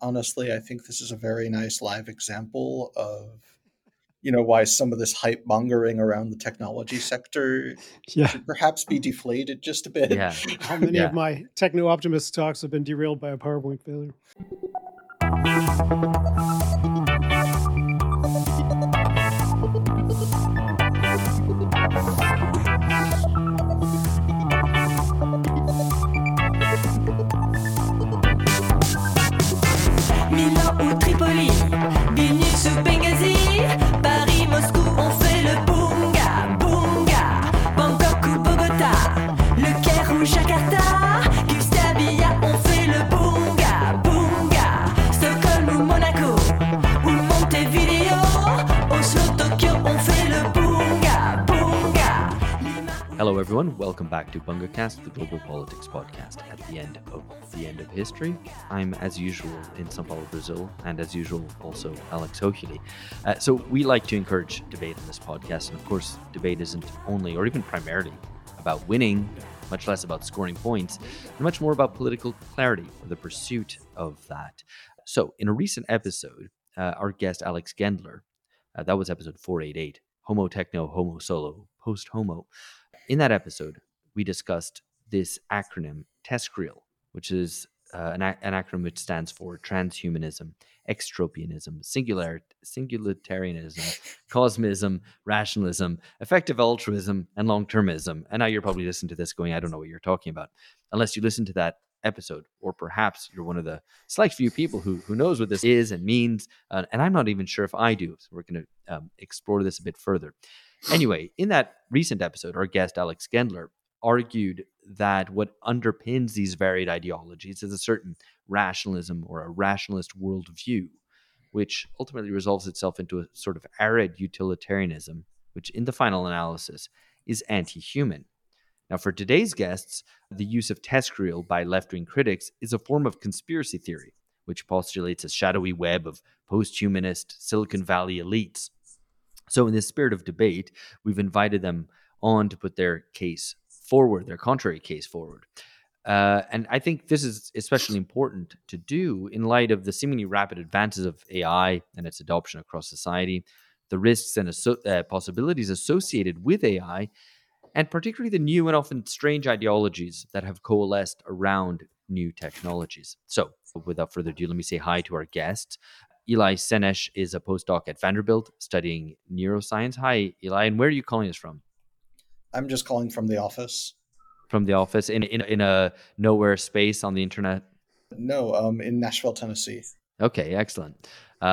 honestly, I think this is a very nice live example of, why some of this hype mongering around the technology sector Yeah. should perhaps be deflated just a bit. Yeah. How many Yeah. of my techno-optimist talks have been derailed by a PowerPoint failure? Milan ou Tripoli, Vilnius ou Benghazi, Paris, Moscou, on fait le bunga, bunga. Bangkok ou Bogota, Le Caire ou Jakarta, Gustabia, on fait le bunga, bunga. Stockholm ou Monaco, ou Montevideo, Oslo, Tokyo, on fait le bunga, bunga. Hello, everyone. Welcome back to BungaCast, the global politics podcast at the end of history. I'm, as usual, in São Paulo, Brazil, and as usual, also Alex Hochuli. So we like to encourage debate on this podcast, and of course, debate isn't only or even primarily about winning, much less about scoring points, and much more about political clarity or the pursuit of that. So in a recent episode, our guest Alex Gendler, that was episode 488, Homo Techno, Homo Solo, Post Homo. In that episode, we discussed this acronym, TESCREAL, which is an acronym which stands for transhumanism, extropianism, singularitarianism, cosmism, rationalism, effective altruism, and long-termism. And now you're probably listening to this going, I don't know what you're talking about, unless you listen to that episode, or perhaps you're one of the select few people who knows what this is and means, and I'm not even sure if I do. So we're going to explore this a bit further. Anyway, in that recent episode, our guest Alex Gendler argued that what underpins these varied ideologies is a certain rationalism or a rationalist worldview, which ultimately resolves itself into a sort of arid utilitarianism, which in the final analysis is anti-human. Now, for today's guests, the use of TESCREAL by left-wing critics is a form of conspiracy theory, which postulates a shadowy web of post-humanist Silicon Valley elites. So in this spirit of debate, we've invited them on to put their case forward, their contrary case forward. And I think this is especially important to do in light of the seemingly rapid advances of AI and its adoption across society, the risks and possibilities associated with AI, and particularly the new and often strange ideologies that have coalesced around new technologies. So without further ado, let me say hi to our guests. Eli Senesh is a postdoc at Vanderbilt studying neuroscience. Hi, Eli, and where are you calling us from? I'm just calling from the office. From the office in a nowhere space on the internet? No, in Nashville, Tennessee. Okay, excellent.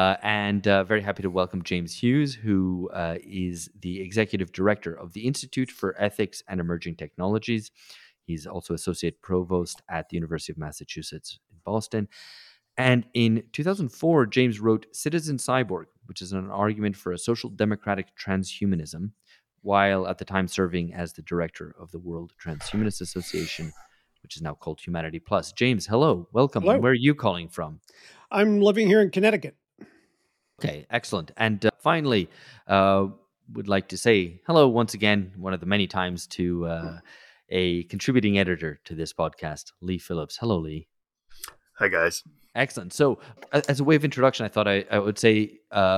And very happy to welcome James Hughes, who is the executive director of the Institute for Ethics and Emerging Technologies. He's also associate provost at the University of Massachusetts in Boston. And in 2004, James wrote Citizen Cyborg, which is an argument for a social democratic transhumanism, while at the time serving as the director of the World Transhumanist Association, which is now called Humanity Plus. James, hello, welcome. Hello. And where are you calling from? I'm living here in Connecticut. Okay, excellent. And finally, would like to say hello once again, one of the many times, to a contributing editor to this podcast, Lee Phillips. Hello, Lee. Hi, guys. Excellent. So, as a way of introduction, I thought I would say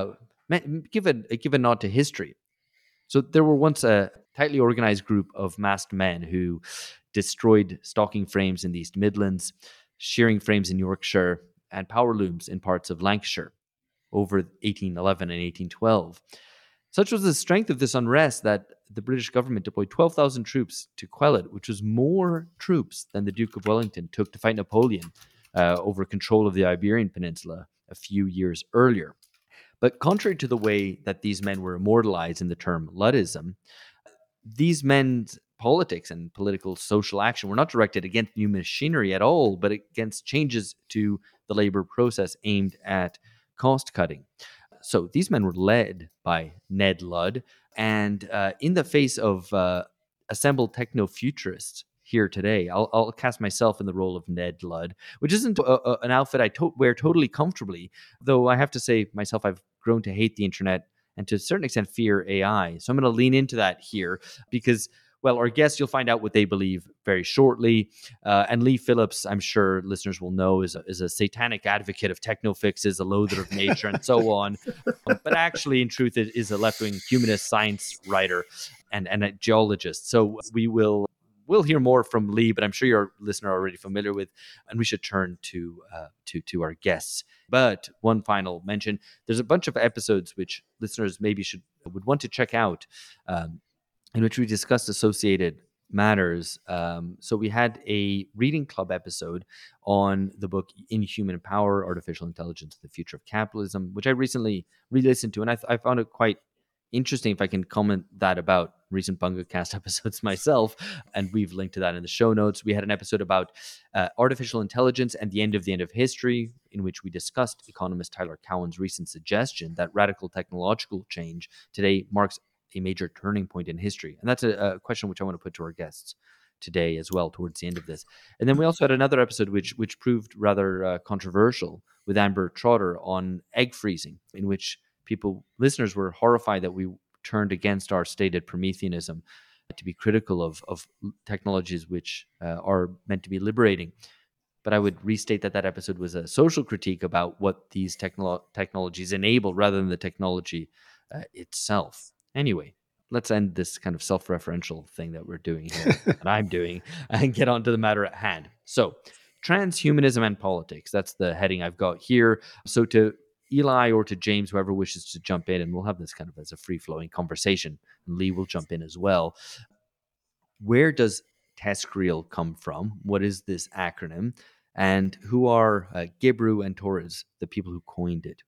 give a nod to history. So, there were once a tightly organized group of masked men who destroyed stocking frames in the East Midlands, shearing frames in Yorkshire, and power looms in parts of Lancashire over 1811 and 1812. Such was the strength of this unrest that the British government deployed 12,000 troops to quell it, which was more troops than the Duke of Wellington took to fight Napoleon over control of the Iberian Peninsula a few years earlier. But contrary to the way that these men were immortalized in the term Luddism, these men's politics and political social action were not directed against new machinery at all, but against changes to the labor process aimed at cost cutting. So these men were led by Ned Ludd, and in the face of assembled techno-futurists here today, I'll cast myself in the role of Ned Ludd, which isn't an outfit I wear totally comfortably, though I have to say myself I've grown to hate the internet and to a certain extent fear AI. So I'm going to lean into that here, because Well, our guests, you'll find out what they believe very shortly. And Lee Phillips, I'm sure listeners will know, is a satanic advocate of techno fixes, a loather of nature, and so on. But actually, in truth, it is a left-wing humanist science writer and a geologist. So we'll hear more from Lee, but I'm sure your listener are already familiar with, and we should turn to our guests. But one final mention: there's a bunch of episodes which listeners maybe would want to check out, in which we discussed associated matters. So we had a reading club episode on the book Inhuman Power: Artificial Intelligence, the Future of Capitalism, which I recently re-listened to, and I found it quite interesting, if I can comment that about recent BungaCast episodes myself, and we've linked to that in the show notes. We had an episode about artificial intelligence and the end of history, in which we discussed economist Tyler Cowen's recent suggestion that radical technological change today marks a major turning point in history. And that's a question which I want to put to our guests today as well, towards the end of this. And then we also had another episode which proved rather controversial, with Amber Trotter on egg freezing, in which listeners were horrified that we turned against our stated Prometheanism to be critical of technologies which are meant to be liberating. But I would restate that episode was a social critique about what these technologies enable, rather than the technology itself. Anyway, let's end this kind of self-referential thing that we're doing here, that I'm doing, and get on to the matter at hand. So, transhumanism and politics, that's the heading I've got here. So to Eli or to James, whoever wishes to jump in, and we'll have this kind of as a free-flowing conversation, and Lee will jump in as well. Where does TESCREAL come from? What is this acronym? And who are Gebru and Torres, the people who coined it?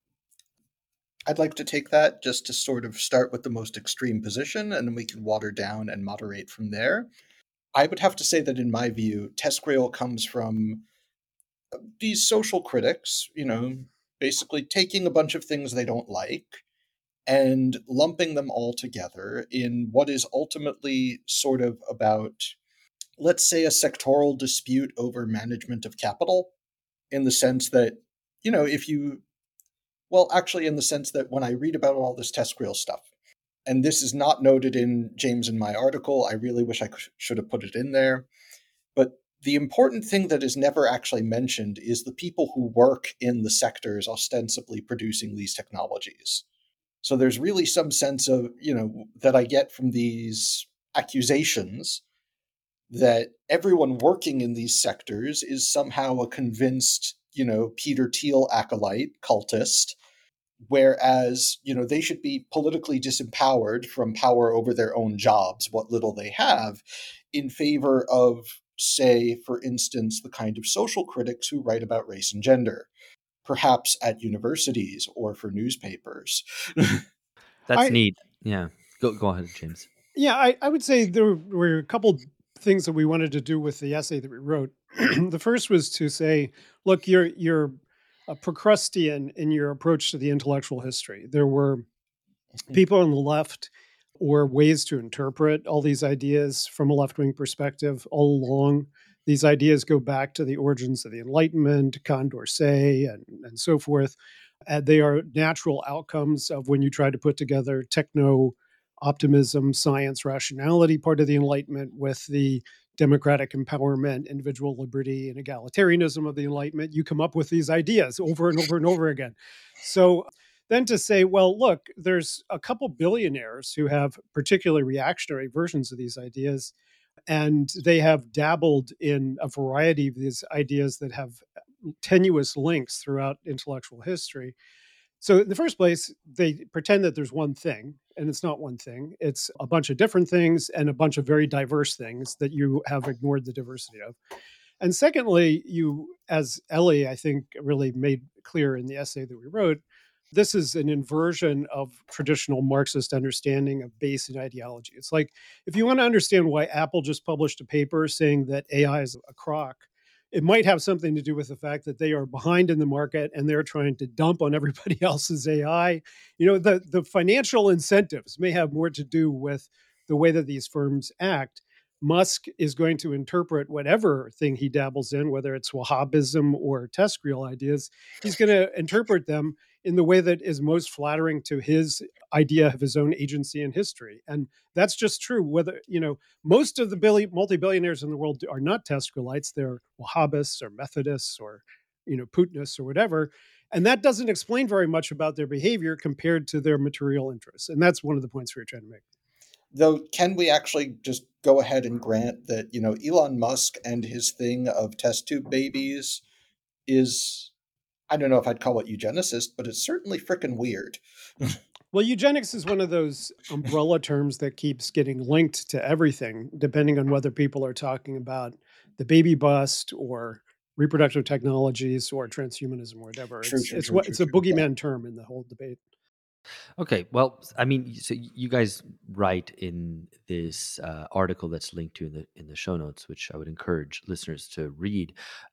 I'd like to take that just to sort of start with the most extreme position, and then we can water down and moderate from there. I would have to say that in my view, TESCREAL comes from these social critics, basically taking a bunch of things they don't like and lumping them all together in what is ultimately sort of about, let's say, a sectoral dispute over management of capital, in the sense that, in the sense that when I read about all this TESCREAL stuff, and this is not noted in James and my article, I really wish I should have put it in there, but the important thing that is never actually mentioned is the people who work in the sectors ostensibly producing these technologies. So there's really some sense of, that I get from these accusations that everyone working in these sectors is somehow a convinced, Peter Thiel acolyte, cultist, whereas, they should be politically disempowered from power over their own jobs, what little they have, in favor of, say, for instance, the kind of social critics who write about race and gender, perhaps at universities or for newspapers. That's neat. Yeah. Go ahead, James. Yeah, I would say there were a couple things that we wanted to do with the essay that we wrote. The first was to say, look, you're a Procrustean in your approach to the intellectual history. There were people on the left, or ways to interpret all these ideas from a left-wing perspective all along. These ideas go back to the origins of the Enlightenment, Condorcet, and so forth. They are natural outcomes of when you try to put together techno-optimism, science, rationality part of the Enlightenment with the democratic empowerment, individual liberty, and egalitarianism of the Enlightenment. You come up with these ideas over and over and over again. So then to say, well, look, there's a couple billionaires who have particularly reactionary versions of these ideas, and they have dabbled in a variety of these ideas that have tenuous links throughout intellectual history. So in the first place, they pretend that there's one thing, and it's not one thing. It's a bunch of different things and a bunch of very diverse things that you have ignored the diversity of. And secondly, you, as Ellie, I think, really made clear in the essay that we wrote, this is an inversion of traditional Marxist understanding of base and ideology. It's like, if you want to understand why Apple just published a paper saying that AI is a crock, it might have something to do with the fact that they are behind in the market and they're trying to dump on everybody else's AI. The financial incentives may have more to do with the way that these firms act. Musk is going to interpret whatever thing he dabbles in, whether it's Wahhabism or TESCREAL ideas, he's going to interpret them in the way that is most flattering to his idea of his own agency in history. And that's just true. Whether, most of the multi-billionaires in the world are not TESCREALites. They're Wahhabists or Methodists or, Putinists or whatever. And that doesn't explain very much about their behavior compared to their material interests. And that's one of the points we were trying to make. Though, can we actually just go ahead and grant that, Elon Musk and his thing of test tube babies is, I don't know if I'd call it eugenicist, but it's certainly freaking weird. Well, eugenics is one of those umbrella terms that keeps getting linked to everything, depending on whether people are talking about the baby bust or reproductive technologies or transhumanism or whatever. It's a boogeyman term in the whole debate. Okay, well, I mean, so you guys write in this article that's linked to in the show notes, which I would encourage listeners to read.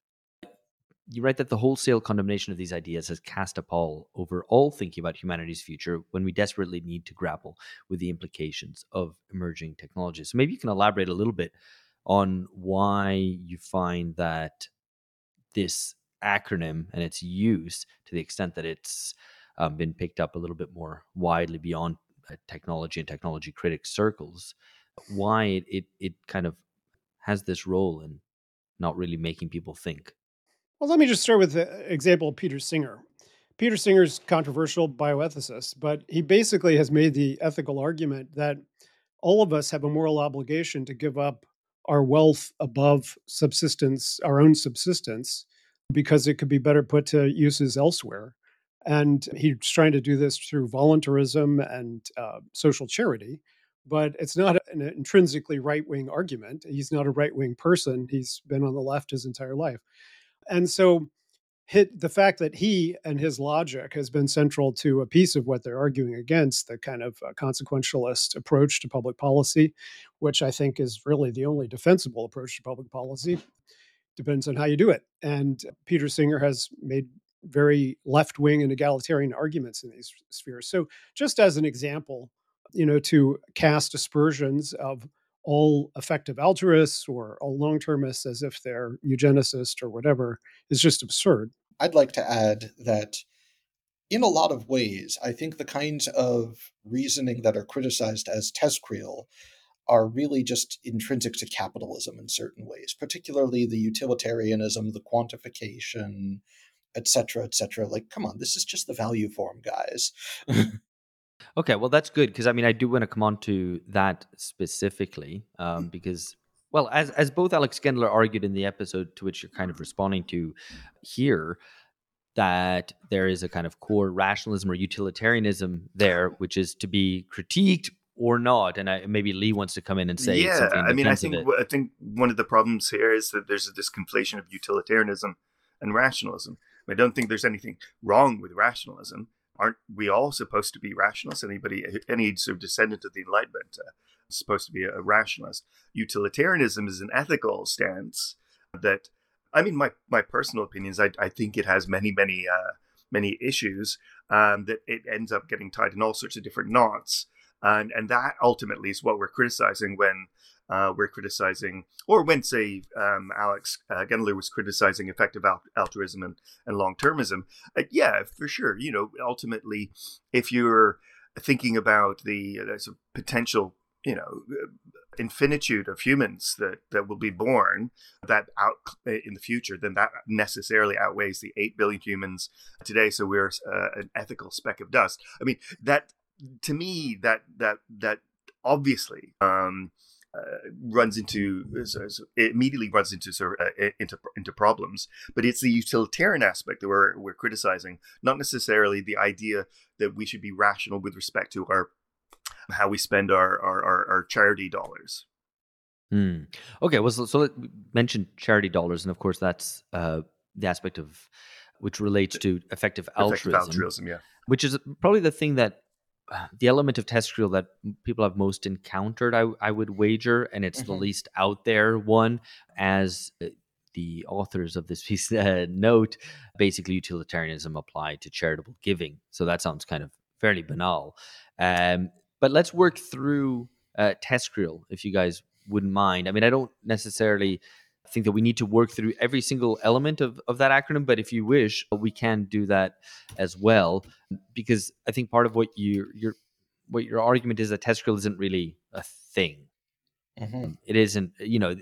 You write that the wholesale condemnation of these ideas has cast a pall over all thinking about humanity's future when we desperately need to grapple with the implications of emerging technologies. So maybe you can elaborate a little bit on why you find that this acronym and its use, to the extent that it's been picked up a little bit more widely beyond technology and technology critic circles, why it kind of has this role in not really making people think. Well, let me just start with the example of Peter Singer. Peter Singer's controversial bioethicist, but he basically has made the ethical argument that all of us have a moral obligation to give up our wealth above subsistence, our own subsistence, because it could be better put to uses elsewhere. And he's trying to do this through voluntarism and social charity, but it's not an intrinsically right-wing argument. He's not a right-wing person. He's been on the left his entire life. And so the fact that he and his logic has been central to a piece of what they're arguing against, the kind of consequentialist approach to public policy, which I think is really the only defensible approach to public policy, depends on how you do it. And Peter Singer has made very left-wing and egalitarian arguments in these spheres. So just as an example, to cast aspersions of all effective altruists or all long-termists as if they're eugenicists or whatever is just absurd. I'd like to add that in a lot of ways, I think the kinds of reasoning that are criticized as TESCREAL are really just intrinsic to capitalism in certain ways, particularly the utilitarianism, the quantification, et cetera, et cetera. Like, come on, this is just the value form, guys. Okay, well, that's good, because I mean, I do want to come on to that specifically, because, well, as both Alex Gendler argued in the episode to which you're kind of responding to here, that there is a kind of core rationalism or utilitarianism there, which is to be critiqued or not. And maybe Lee wants to come in and say something. I mean, I think one of the problems here is that there's this conflation of utilitarianism and rationalism. I don't think there's anything wrong with rationalism. Aren't we all supposed to be rationalists? Any sort of descendant of the Enlightenment is supposed to be a rationalist. Utilitarianism is an ethical stance that, I mean, my personal opinions, I think it has many issues that it ends up getting tied in all sorts of different knots. And that ultimately is what we're criticizing when we're criticizing, or when, say, Alex Gendler was criticizing effective altruism and long-termism. Yeah, for sure. Ultimately, if you're thinking about the potential, infinitude of humans that will be born that out in the future, then that necessarily outweighs the 8 billion humans today. So we're an ethical speck of dust. I mean, that to me, that obviously immediately runs into problems. But it's the utilitarian aspect that we're criticizing, not necessarily the idea that we should be rational with respect to how we spend our charity dollars. Okay, well, so let's mention charity dollars, and of course that's the aspect of which relates to effective altruism, yeah, which is probably the thing that the element of TESCREAL that people have most encountered, I would wager, and it's the least out there one, as the authors of this piece note, basically utilitarianism applied to charitable giving. So that sounds kind of fairly banal. But let's work through TESCREAL, if you guys wouldn't mind. I mean, I don't necessarily think that we need to work through every single element of that acronym, but if you wish, we can do that as well. Because I think part of what your argument is that TESCREAL isn't really a thing. Mhm. It isn't,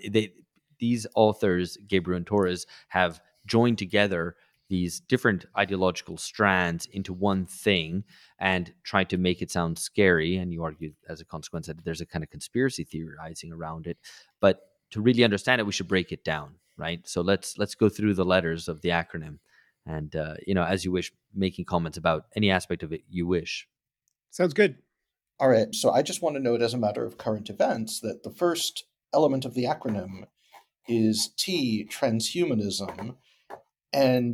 these authors, Gabriel and Torres, have joined together these different ideological strands into one thing and tried to make it sound scary. And you argue as a consequence that there's a kind of conspiracy theorizing around it. But to really understand it, we should break it down, right? So let's go through the letters of the acronym and, as you wish, making comments about any aspect of it you wish. Sounds good. All right, so I just want to note as a matter of current events that the first element of the acronym is T, transhumanism. And,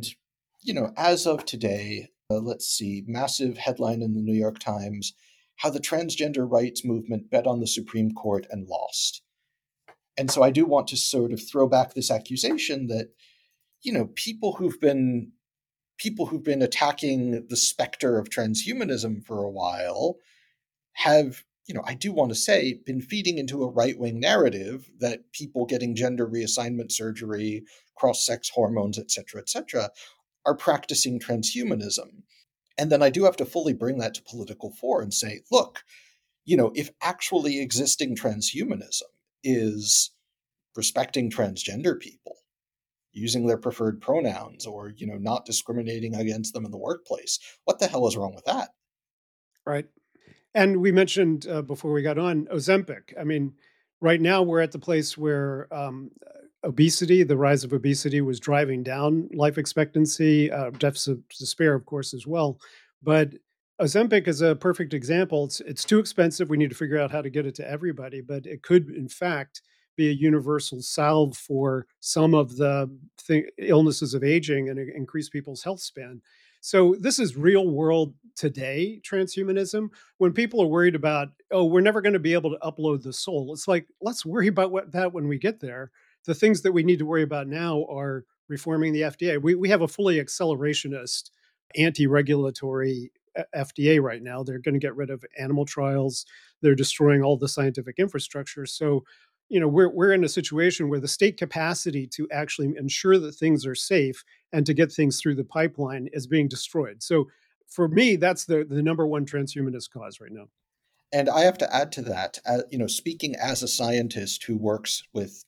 as of today, let's see, massive headline in the New York Times, how the transgender rights movement bet on the Supreme Court and lost. And so I do want to sort of throw back this accusation that, people who've been attacking the specter of transhumanism for a while have, I do want to say, been feeding into a right-wing narrative that people getting gender reassignment surgery, cross-sex hormones, et cetera, are practicing transhumanism. And then I do have to fully bring that to political fore and say, look, if actually existing transhumanism is respecting transgender people, using their preferred pronouns, or, not discriminating against them in the workplace, what the hell is wrong with that? Right. And we mentioned before we got on Ozempic. I mean, right now we're at the place where obesity, the rise of obesity, was driving down life expectancy, deaths of despair, of course, as well. But Ozempic is a perfect example. It's too expensive. We need to figure out how to get it to everybody. But it could, in fact, be a universal salve for some of the illnesses of aging and increase people's health span. So this is real world today transhumanism. When people are worried about, we're never going to be able to upload the soul, it's like, let's worry about that when we get there. The things that we need to worry about now are reforming the FDA. We have a fully accelerationist, anti-regulatory FDA right now. They're going to get rid of animal trials. They're destroying all the scientific infrastructure. So, we're in a situation where the state capacity to actually ensure that things are safe and to get things through the pipeline is being destroyed. So for me, that's the number one transhumanist cause right now. And I have to add to that, speaking as a scientist who works with,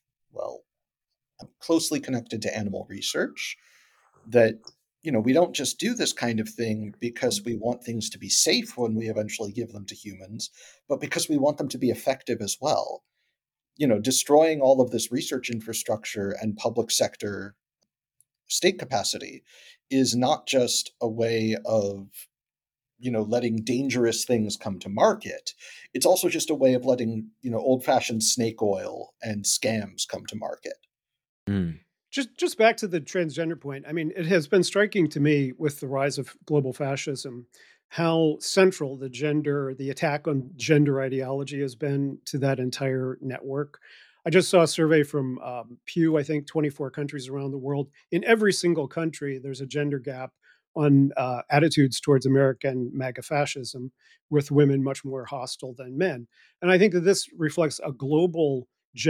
closely connected to animal research, that, we don't just do this kind of thing because we want things to be safe when we eventually give them to humans, but because we want them to be effective as well. Destroying all of this research infrastructure and public sector state capacity is not just a way of, letting dangerous things come to market. It's also just a way of letting, old-fashioned snake oil and scams come to market. Mm. Just back to the transgender point. I mean, it has been striking to me with the rise of global fascism how central the attack on gender ideology has been to that entire network. I just saw a survey from Pew, I think 24 countries around the world. In every single country, there's a gender gap on attitudes towards American MAGA fascism, with women much more hostile than men. And I think that this reflects a global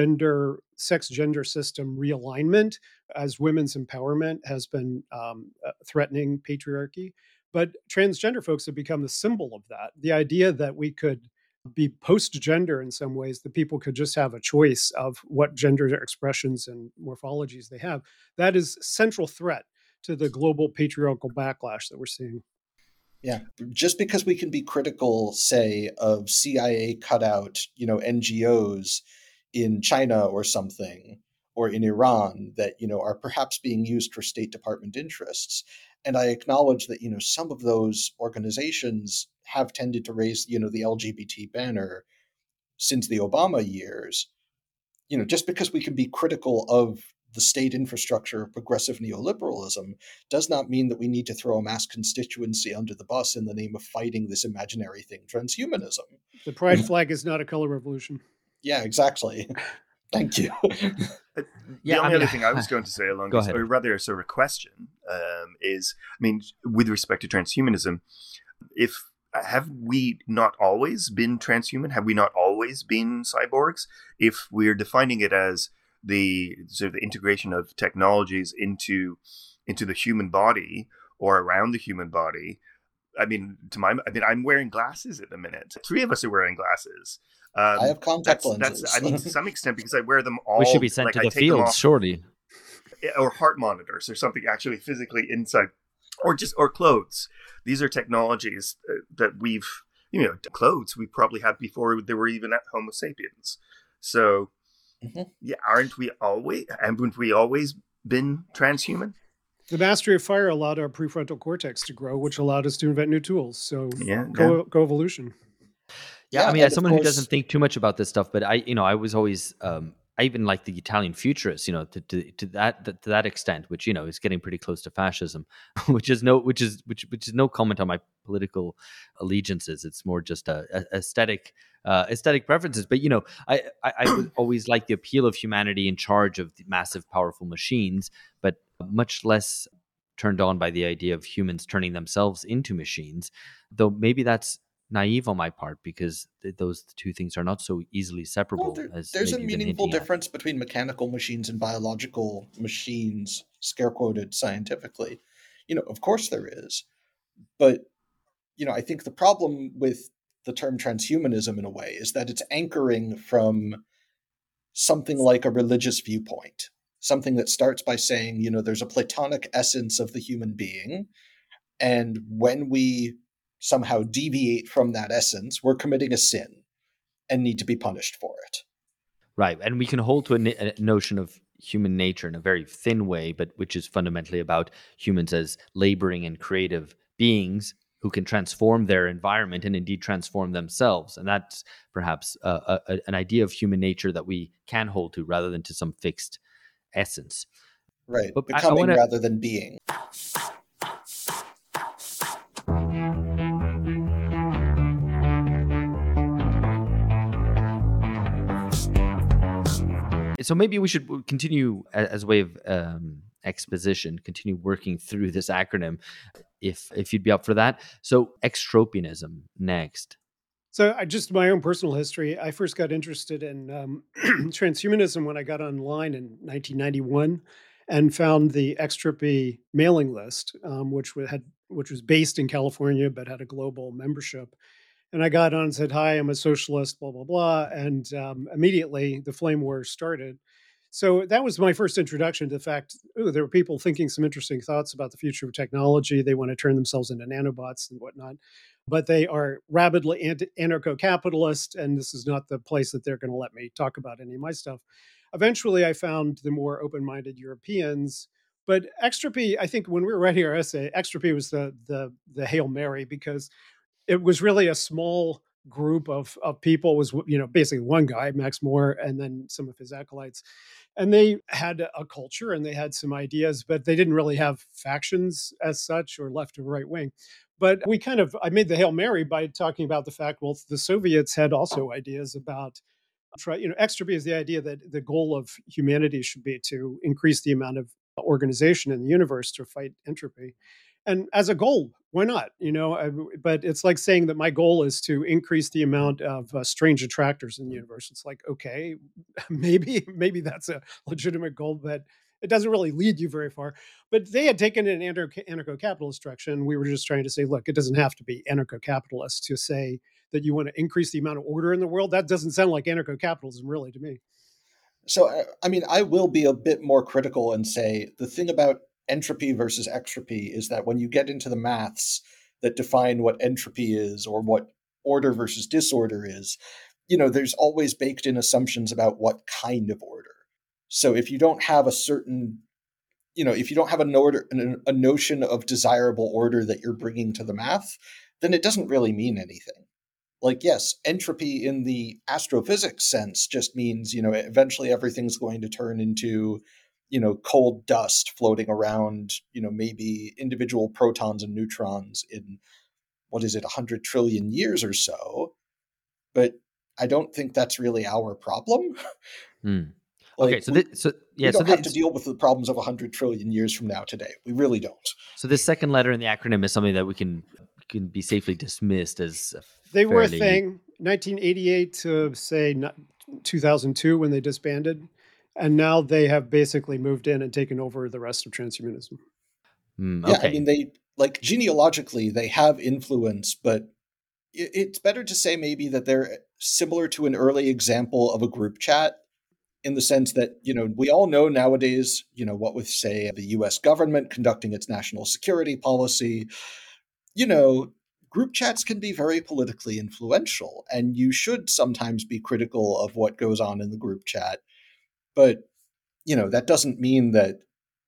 sex gender system realignment as women's empowerment has been threatening patriarchy. But transgender folks have become the symbol of that. The idea that we could be post-gender in some ways, that people could just have a choice of what gender expressions and morphologies they have, that is a central threat to the global patriarchal backlash that we're seeing. Yeah, just because we can be critical, say, of CIA cutout, NGOs in China or something, or in Iran that, are perhaps being used for State Department interests. And I acknowledge that, some of those organizations have tended to raise, the LGBT banner since the Obama years. Just because we can be critical of the state infrastructure of progressive neoliberalism does not mean that we need to throw a mass constituency under the bus in the name of fighting this imaginary thing, transhumanism. The pride flag is not a color revolution. Yeah, exactly. Thank you. The only other thing I was going to say along this, or rather a sort of question, is, with respect to transhumanism, have we not always been transhuman? Have we not always always been cyborgs. If we're defining it as the sort of the integration of technologies into the human body or around the human body, I'm wearing glasses at the minute. 3 of us are wearing glasses. I have contact That's lenses. to some extent because I wear them all. We should be sent to I the take them field, off, surely. or heart monitors or something actually physically inside, or clothes. These are technologies that we've, clothes we probably had before there were even Homo sapiens. So, yeah, haven't we always been transhuman? The mastery of fire allowed our prefrontal cortex to grow, which allowed us to invent new tools. So co-evolution. Yeah, I mean, as someone who course, doesn't think too much about this stuff, but I was always, I even like the Italian futurists, to that extent, which is getting pretty close to fascism, which is no comment on my political allegiances. It's more just aesthetic preferences. But I would always like the appeal of humanity in charge of the massive, powerful machines, but much less turned on by the idea of humans turning themselves into machines. Though maybe that's naive on my part, because those two things are not so easily separable. There's a meaningful difference between mechanical machines and biological machines, scare quoted scientifically. Of course there is. But, I think the problem with the term transhumanism in a way is that it's anchoring from something like a religious viewpoint. Something that starts by saying, there's a Platonic essence of the human being, and when we somehow deviate from that essence, we're committing a sin and need to be punished for it. Right, and we can hold to a notion of human nature in a very thin way, but which is fundamentally about humans as laboring and creative beings who can transform their environment and indeed transform themselves. And that's perhaps an idea of human nature that we can hold to rather than to some fixed essence. Right, but becoming rather than being. So maybe we should continue as a way of exposition, continue working through this acronym, if you'd be up for that. So extropianism next. So just my own personal history, I first got interested in transhumanism when I got online in 1991 and found the Extropy mailing list, which was based in California but had a global membership. And I got on and said, "Hi, I'm a socialist, blah, blah, blah." And immediately the flame war started. So that was my first introduction to the fact, there were people thinking some interesting thoughts about the future of technology. They want to turn themselves into nanobots and whatnot, but they are rabidly anarcho-capitalist, and this is not the place that they're going to let me talk about any of my stuff. Eventually, I found the more open-minded Europeans. But Extropy, I think when we were writing our essay, Extropy was the Hail Mary, because it was really a small group of people. It was, basically one guy, Max Moore, and then some of his acolytes. And they had a culture and they had some ideas, but they didn't really have factions as such, or left or right wing. But I made the Hail Mary by talking about the fact, well, the Soviets had also ideas about, Extropy is the idea that the goal of humanity should be to increase the amount of organization in the universe to fight entropy. And as a goal, why not? But it's like saying that my goal is to increase the amount of strange attractors in the universe. It's like, okay, maybe that's a legitimate goal, but it doesn't really lead you very far. But they had taken an anarcho-capitalist direction. We were just trying to say, look, it doesn't have to be anarcho-capitalist to say that you want to increase the amount of order in the world. That doesn't sound like anarcho-capitalism, really, to me. So, I will be a bit more critical and say the thing about entropy versus extropy is that when you get into the maths that define what entropy is or what order versus disorder is, there's always baked in assumptions about what kind of order. So if you don't have a certain, if you don't have a notion of desirable order that you're bringing to the math, then it doesn't really mean anything. Like, yes, entropy in the astrophysics sense just means, eventually everything's going to turn into, cold dust floating around, maybe individual protons and neutrons in, 100 trillion years or so. But I don't think that's really our problem. Okay, we don't have to deal with the problems of 100 trillion years from now today. We really don't. So this second letter in the acronym is something that we can be safely dismissed as they were a thing. 1988 to say 2002 when they disbanded. And now they have basically moved in and taken over the rest of transhumanism. Yeah, I Okay. mean, they like genealogically they have influence, but it's better to say maybe that they're similar to an early example of a group chat in the sense that, we all know nowadays, what with, say, the US government conducting its national security policy, group chats can be very politically influential, and you should sometimes be critical of what goes on in the group chat. But, that doesn't mean that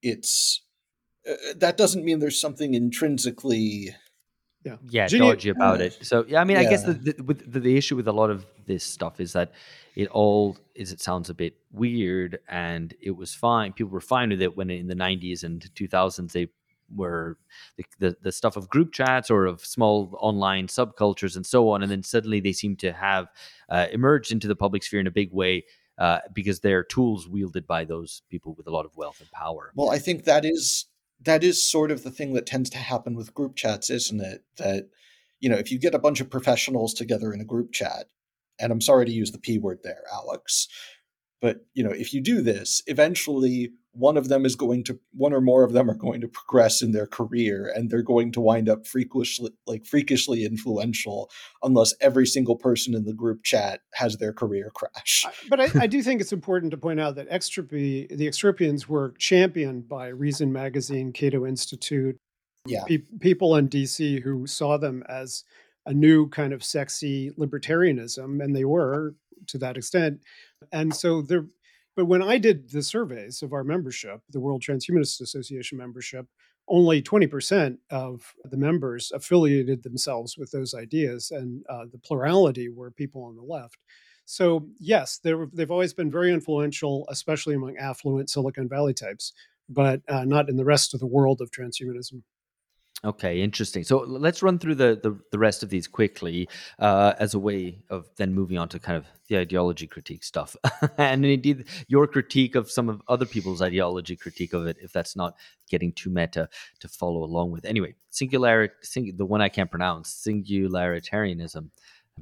that doesn't mean there's something intrinsically Yeah. Dodgy about it. So I mean, I guess Yeah. the issue with a lot of this stuff is that it sounds a bit weird, and it was fine. People were fine with it when in the 90s and 2000s they were the stuff of group chats or of small online subcultures and so on, and then suddenly they seem to have emerged into the public sphere in a big way. Because they're tools wielded by those people with a lot of wealth and power. Well, I think that is sort of the thing that tends to happen with group chats, isn't it? That, if you get a bunch of professionals together in a group chat, and I'm sorry to use the P word there, Alex, but, if you do this, eventually one or more of them are going to progress in their career, and they're going to wind up freakishly influential unless every single person in the group chat has their career crash. But I do think it's important to point out that the Extropians were championed by Reason Magazine, Cato Institute, Yeah. people in DC who saw them as a new kind of sexy libertarianism, and they were to that extent. And so but when I did the surveys of our membership, the World Transhumanist Association membership, only 20% of the members affiliated themselves with those ideas, and the plurality were people on the left. So yes, they've always been very influential, especially among affluent Silicon Valley types, but not in the rest of the world of transhumanism. Okay, interesting. So let's run through the rest of these quickly as a way of then moving on to kind of the ideology critique stuff. And indeed, your critique of some of other people's ideology critique of it, if that's not getting too meta to follow along with. Anyway, the one I can't pronounce, singularitarianism.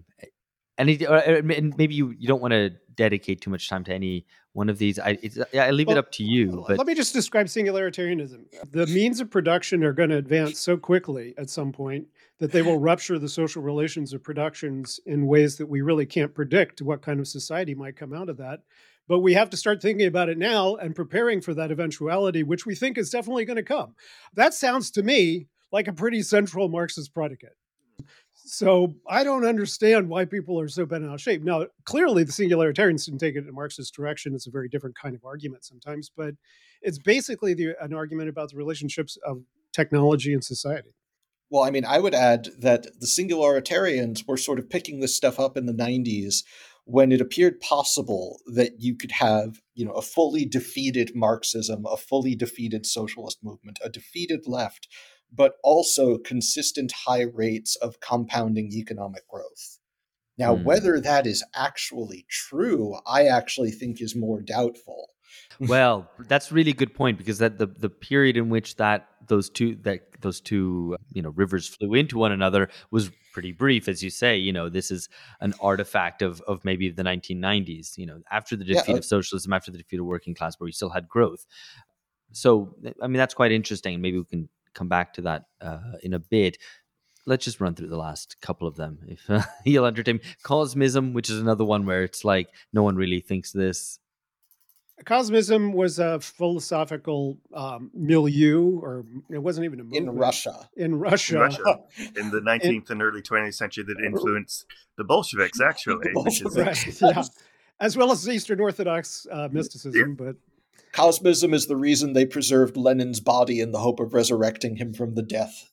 And maybe you don't want to dedicate too much time to any one of these. I leave it up to you. But let me just describe singularitarianism. The means of production are going to advance so quickly at some point that they will rupture the social relations of productions in ways that we really can't predict what kind of society might come out of that. But we have to start thinking about it now and preparing for that eventuality, which we think is definitely going to come. That sounds to me like a pretty central Marxist predicate. So I don't understand why people are so bent out of shape. Now, clearly the singularitarians didn't take it in a Marxist direction. It's a very different kind of argument sometimes, but it's basically an argument about the relationships of technology and society. Well, I mean, I would add that the singularitarians were sort of picking this stuff up in the 90s when it appeared possible that you could have, a fully defeated Marxism, a fully defeated socialist movement, a defeated left, but also consistent high rates of compounding economic growth. Now, whether that is actually true, I actually think is more doubtful. Well, that's a really good point, because that the period in which those two rivers flew into one another was pretty brief, as you say. This is an artifact of maybe the 1990s. After the defeat of socialism, after the defeat of working class, where we still had growth. So, I mean, that's quite interesting. Maybe we can come back to that in a bit. Let's just run through the last couple of them, if you'll entertain. Cosmism, which is another one where it's like no one really thinks this. Cosmism was a philosophical milieu, or it wasn't even a movement. In Russia. In the 19th and early 20th century, that influenced the Bolsheviks, actually. Right, yeah. As well as Eastern Orthodox mysticism, but... Cosmism is the reason they preserved Lenin's body in the hope of resurrecting him from the death,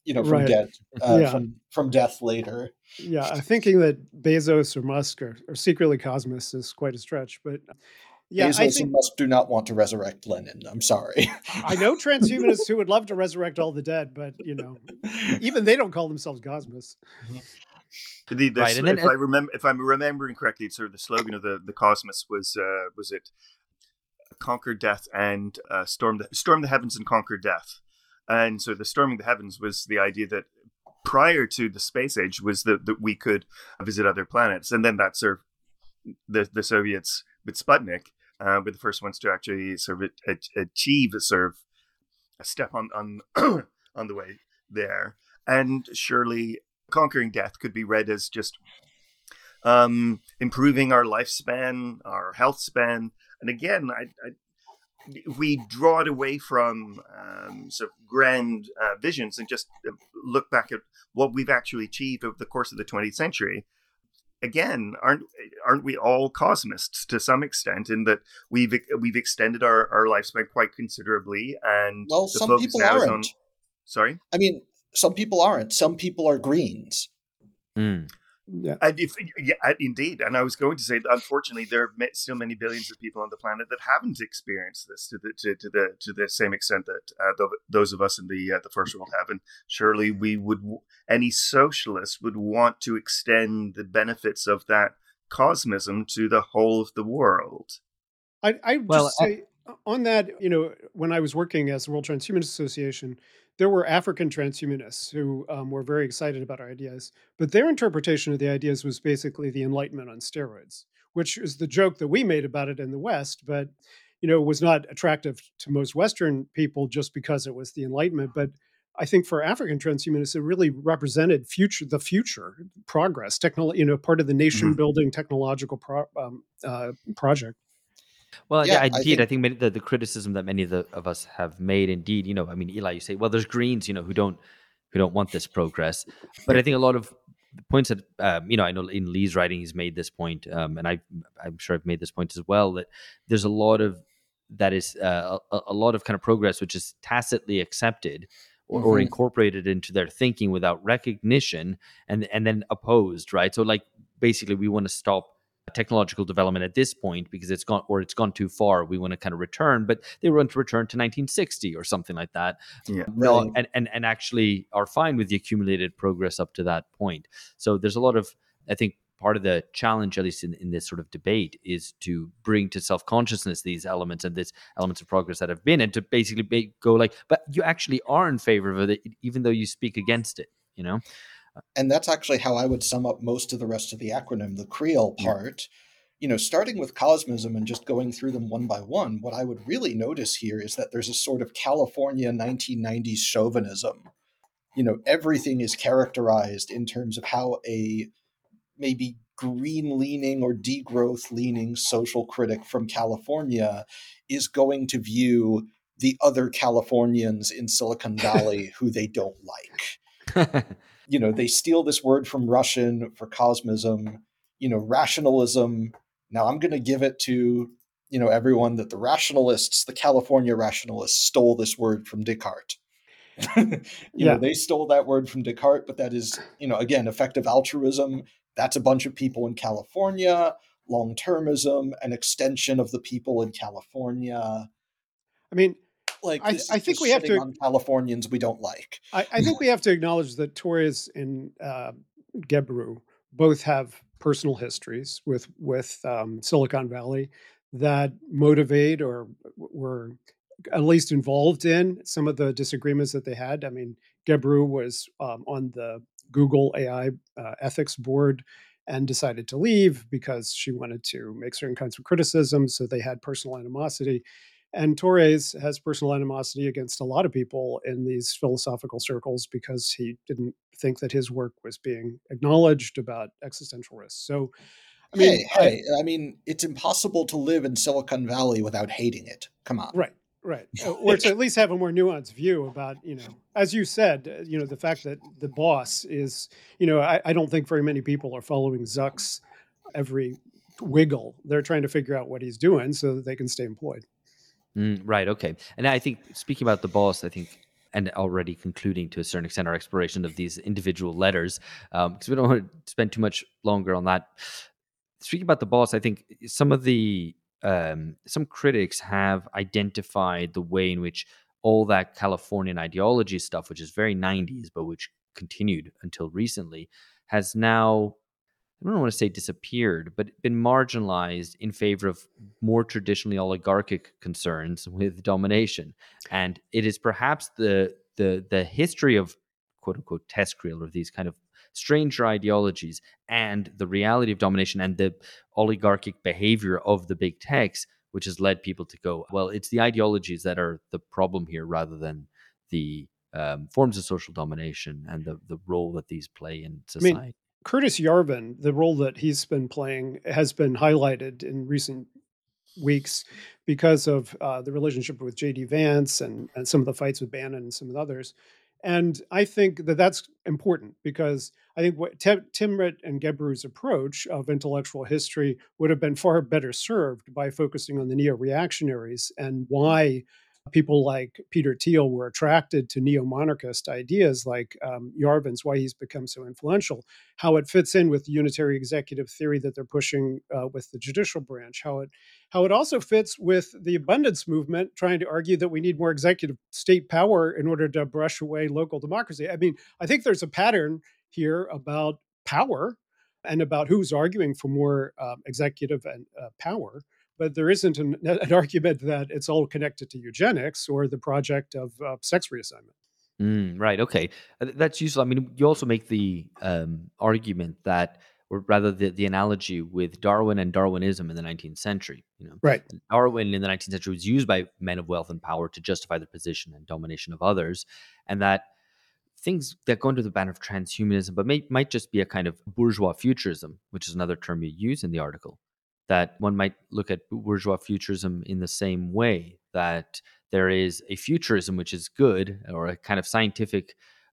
from death later. Yeah, thinking that Bezos or Musk are secretly cosmists is quite a stretch, but yeah, Bezos and Musk do not want to resurrect Lenin. I'm sorry. I know transhumanists who would love to resurrect all the dead, but even they don't call themselves cosmists. If I'm remembering correctly, sort of the slogan of the Cosmos was it conquer death and storm the heavens and conquer death. And so the storming the heavens was the idea that prior to the space age was that we could visit other planets, and then that served the Soviets with Sputnik, were the first ones to actually sort of achieve a step on on the way there. And surely conquering death could be read as just improving our lifespan, our health span. And again, we draw it away from sort of grand visions and just look back at what we've actually achieved over the course of the 20th century. Again, aren't we all cosmists to some extent, in that we've extended our lifespan quite considerably? And well, the some focus people now is aren't. Sorry? I mean, some people aren't. Some people are greens. Yeah. And indeed. And I was going to say that unfortunately there are still many billions of people on the planet that haven't experienced this to the same extent that those of us in the first world have. And surely any socialist would want to extend the benefits of that cosmism to the whole of the world. I just say on that, when I was working as the World Transhumanist Association, there were African transhumanists who were very excited about our ideas, but their interpretation of the ideas was basically the Enlightenment on steroids, which is the joke that we made about it in the West, but was not attractive to most Western people just because it was the Enlightenment. But I think for African transhumanists, it really represented the future progress, part of the nation building technological project. Well, Yeah, indeed. I think the criticism that many of us have made, indeed, I mean, Eli, you say, well, there's Greens, who don't want this progress. But I think a lot of the points that, I know in Lee's writing, he's made this point, and I'm sure I've made this point as well, that there's a lot of that is a lot of kind of progress which is tacitly accepted or incorporated into their thinking without recognition, and then opposed, right? So, like, basically, we want to stop technological development at this point because it's gone too far. We want to kind of return, but they want to return to 1960 or something like that. Yeah, no, right. and actually are fine with the accumulated progress up to that point. So there's a lot of, I think, part of the challenge, at least in this sort of debate, is to bring to self-consciousness these elements and these elements of progress that have been, and to basically go like, but you actually are in favor of it, even though you speak against it, And that's actually how I would sum up most of the rest of the acronym, the Creole part. Starting with cosmism and just going through them one by one, what I would really notice here is that there's a sort of California 1990s chauvinism. Everything is characterized in terms of how a maybe green-leaning or degrowth-leaning social critic from California is going to view the other Californians in Silicon Valley who they don't like. They steal this word from Russian for cosmism, rationalism. Now I'm going to give it to, everyone that the California rationalists stole this word from Descartes. They stole that word from Descartes, but that is, again, effective altruism. That's a bunch of people in California, long-termism, an extension of the people in California. I mean, I think we have to on Californians we don't like. I think we have to acknowledge that Torres and Gebru both have personal histories with Silicon Valley that motivate or were at least involved in some of the disagreements that they had. I mean, Gebru was on the Google AI ethics board and decided to leave because she wanted to make certain kinds of criticisms. So they had personal animosity. And Torres has personal animosity against a lot of people in these philosophical circles because he didn't think that his work was being acknowledged about existential risks. So, I mean, it's impossible to live in Silicon Valley without hating it. Come on. Right. Or to at least have a more nuanced view about, as you said, the fact that the boss is, I don't think very many people are following Zuck's every wiggle. They're trying to figure out what he's doing so that they can stay employed. Right. Okay. And I think, speaking about the boss, and already concluding to a certain extent our exploration of these individual letters, because we don't want to spend too much longer on that. Speaking about the boss, I think some critics have identified the way in which all that Californian ideology stuff, which is very 90s, but which continued until recently, has now, I don't want to say disappeared, but been marginalized in favor of more traditionally oligarchic concerns with domination. And it is perhaps the history of quote unquote TESCREAL, or these kind of stranger ideologies, and the reality of domination and the oligarchic behavior of the big techs, which has led people to go, well, it's the ideologies that are the problem here rather than the forms of social domination and the role that these play in I mean, society. Curtis Yarvin, the role that he's been playing has been highlighted in recent weeks because of the relationship with J.D. Vance and some of the fights with Bannon and some of the others. And I think that that's important because I think what Timrit and Gebru's approach of intellectual history would have been far better served by focusing on the neo-reactionaries and why people like Peter Thiel were attracted to neo-monarchist ideas like Yarvin's, why he's become so influential, how it fits in with the unitary executive theory that they're pushing with the judicial branch, how it also fits with the abundance movement, trying to argue that we need more executive state power in order to brush away local democracy. I mean, I think there's a pattern here about power and about who's arguing for more executive and power, but there isn't an argument that it's all connected to eugenics or the project of sex reassignment. Right. Okay. That's useful. I mean, you also make the argument that, or rather the analogy with Darwin and Darwinism in the 19th century. Right. Darwin in the 19th century was used by men of wealth and power to justify their position and domination of others, and that things that go under the banner of transhumanism, but might just be a kind of bourgeois futurism, which is another term you use in the article, that one might look at bourgeois futurism in the same way, that there is a futurism which is good, or a kind of scientific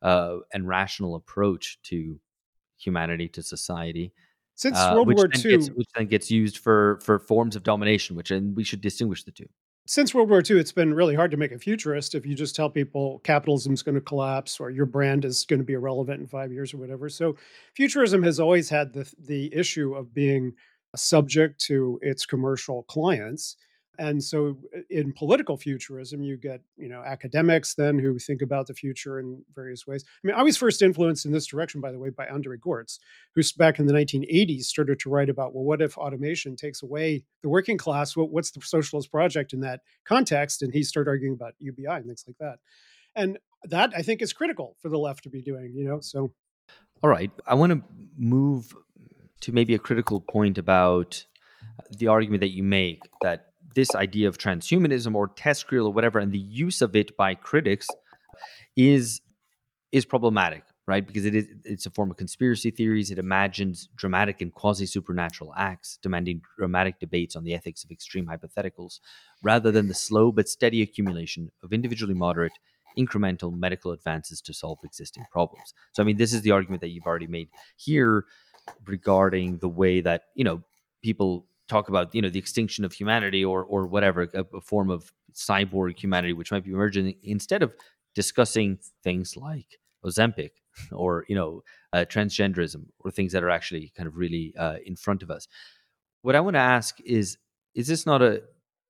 and rational approach to humanity, to society, Since World War II, which then gets used for forms of domination, and we should distinguish the two. Since World War II, it's been really hard to make a futurist if you just tell people capitalism's going to collapse or your brand is going to be irrelevant in 5 years or whatever. So futurism has always had the issue of being subject to its commercial clients. And so in political futurism, you get, academics then who think about the future in various ways. I mean, I was first influenced in this direction, by the way, by André Gortz, who's back in the 1980s started to write about, well, what if automation takes away the working class? What's the socialist project in that context? And he started arguing about UBI and things like that. And that I think is critical for the left to be doing, so. All right. I want to move to maybe a critical point about the argument that you make that this idea of transhumanism or TESCREAL or whatever, and the use of it by critics is problematic, right? Because it's a form of conspiracy theories. It imagines dramatic and quasi-supernatural acts, demanding dramatic debates on the ethics of extreme hypotheticals, rather than the slow but steady accumulation of individually moderate, incremental medical advances to solve existing problems. So, I mean, this is the argument that you've already made here regarding the way that, people talk about, the extinction of humanity or whatever, a form of cyborg humanity, which might be emerging, instead of discussing things like Ozempic or, transgenderism or things that are actually kind of really in front of us. What I want to ask is this not an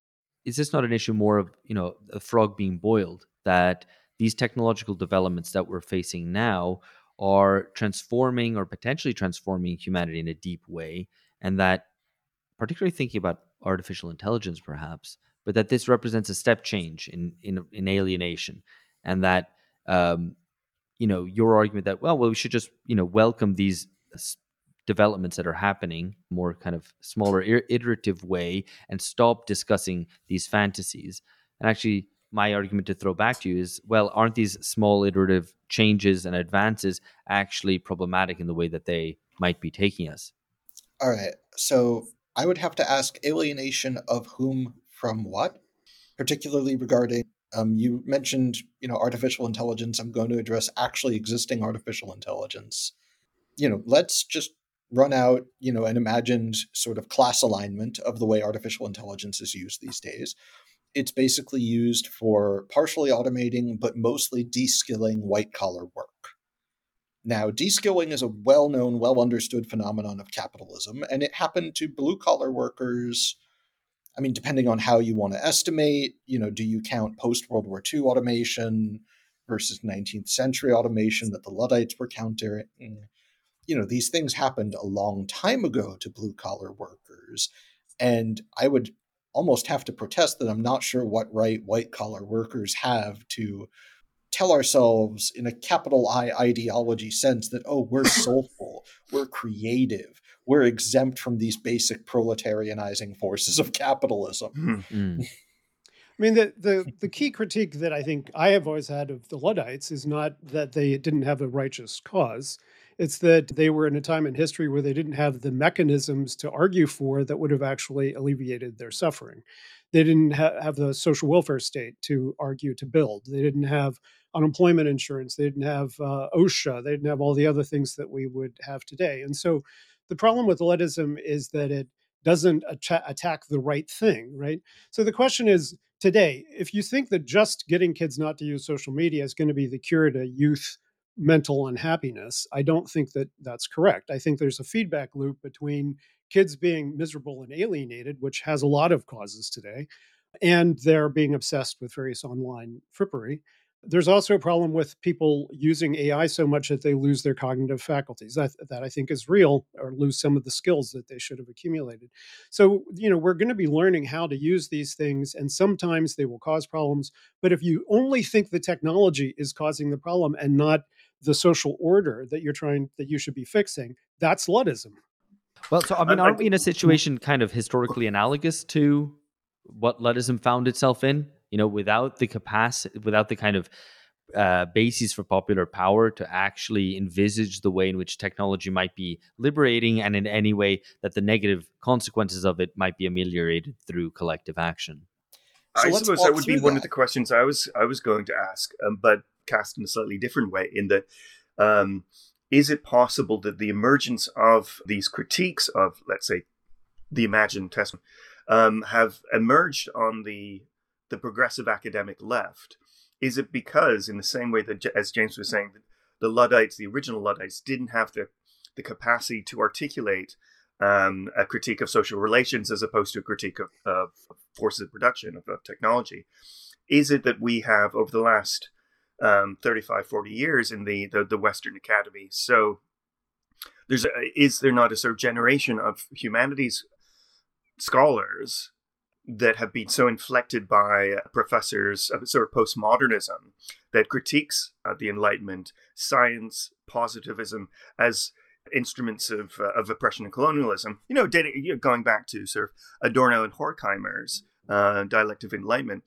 issue more of, a frog being boiled, that these technological developments that we're facing now are transforming or potentially transforming humanity in a deep way, and that, particularly thinking about artificial intelligence perhaps, but that this represents a step change in alienation, and that your argument that well we should just welcome these developments that are happening more kind of smaller iterative way and stop discussing these fantasies. And actually my argument to throw back to you is, well, aren't these small iterative changes and advances actually problematic in the way that they might be taking us? All right, so I would have to ask, alienation of whom from what? Particularly regarding, you mentioned, artificial intelligence. I'm going to address actually existing artificial intelligence. Let's just run out, an imagined sort of class alignment of the way artificial intelligence is used these days. It's basically used for partially automating, but mostly de-skilling white-collar work. Now, de-skilling is a well-known, well-understood phenomenon of capitalism, and it happened to blue-collar workers. I mean, depending on how you want to estimate, do you count post-World War II automation versus 19th century automation that the Luddites were counting? These things happened a long time ago to blue-collar workers, and I would almost have to protest that I'm not sure what right white-collar workers have to tell ourselves in a capital I ideology sense that, oh, we're soulful, we're creative, we're exempt from these basic proletarianizing forces of capitalism. Mm. I mean, the key critique that I think I have always had of the Luddites is not that they didn't have a righteous cause. It's that they were in a time in history where they didn't have the mechanisms to argue for that would have actually alleviated their suffering. They didn't have the social welfare state to argue to build. They didn't have unemployment insurance. They didn't have OSHA. They didn't have all the other things that we would have today. And so the problem with Luddism is that it doesn't attack the right thing, right? So the question is, today, if you think that just getting kids not to use social media is going to be the cure to youth mental unhappiness, I don't think that that's correct. I think there's a feedback loop between kids being miserable and alienated, which has a lot of causes today, and they're being obsessed with various online frippery. There's also a problem with people using AI so much that they lose their cognitive faculties. That I think is real, or lose some of the skills that they should have accumulated. So, we're going to be learning how to use these things, and sometimes they will cause problems. But if you only think the technology is causing the problem and not the social order that you should be fixing, that's Luddism. Well, so aren't we in a situation kind of historically analogous to what Luddism found itself in? Without the capacity, without the kind of basis for popular power to actually envisage the way in which technology might be liberating, and in any way that the negative consequences of it might be ameliorated through collective action. So I suppose that would be one of the questions I was going to ask, but cast in a slightly different way. In that, is it possible that the emergence of these critiques of, let's say, the imagined test, have emerged on the progressive academic left? Is it because, in the same way that, as James was saying, the Luddites, the original Luddites, didn't have the capacity to articulate a critique of social relations as opposed to a critique of forces of production, of technology? Is it that we have, over the last 35, 40 years in the Western Academy, so is there not a sort of generation of humanities scholars that have been so inflected by professors of sort of postmodernism that critiques the Enlightenment, science, positivism as instruments of oppression and colonialism? Going back to sort of Adorno and Horkheimer's dialectic of enlightenment,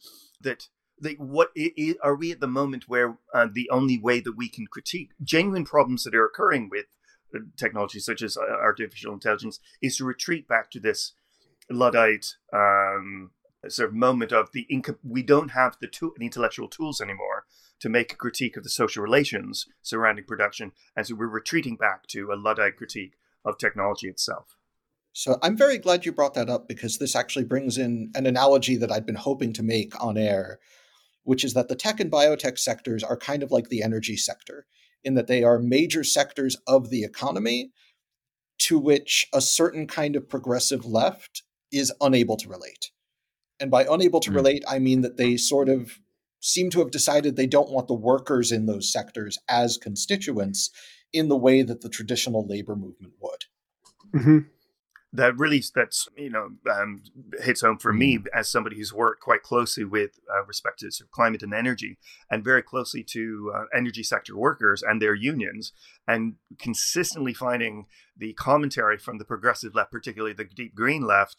are we at the moment where the only way that we can critique genuine problems that are occurring with technology, such as artificial intelligence, is to retreat back to this Luddite sort of moment of we don't have the intellectual tools anymore to make a critique of the social relations surrounding production, and so we're retreating back to a Luddite critique of technology itself? So I'm very glad you brought that up, because this actually brings in an analogy that I'd been hoping to make on air, which is that the tech and biotech sectors are kind of like the energy sector, in that they are major sectors of the economy to which a certain kind of progressive left is unable to relate. And by unable to relate, I mean that they sort of seem to have decided they don't want the workers in those sectors as constituents in the way that the traditional labor movement would. Mm-hmm. That's hits home for me as somebody who's worked quite closely with respect to sort of climate and energy, and very closely to energy sector workers and their unions, and consistently finding the commentary from the progressive left, particularly the deep green left,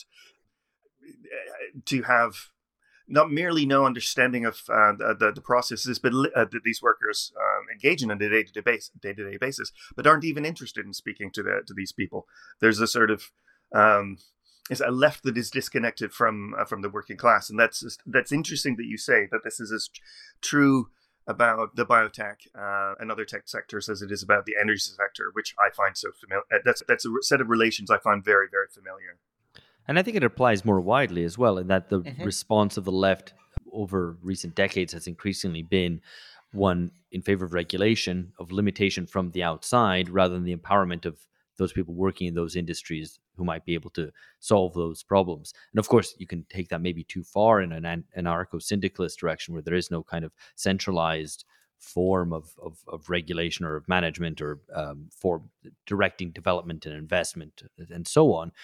to have not merely no understanding of the processes but that these workers engage in on a day-to-day basis, but aren't even interested in speaking to these people. There's a sort of is a left that is disconnected from the working class, and that's interesting that you say that this is as true about the biotech and other tech sectors as it is about the energy sector, which I find so familiar. That's a set of relations I find very, very familiar. And I think it applies more widely as well, in that the response of the left over recent decades has increasingly been one in favor of regulation, of limitation from the outside, rather than the empowerment of those people working in those industries who might be able to solve those problems. And of course, you can take that maybe too far in an anarcho-syndicalist direction, where there is no kind of centralized form of regulation or of management or for directing development and investment and so on.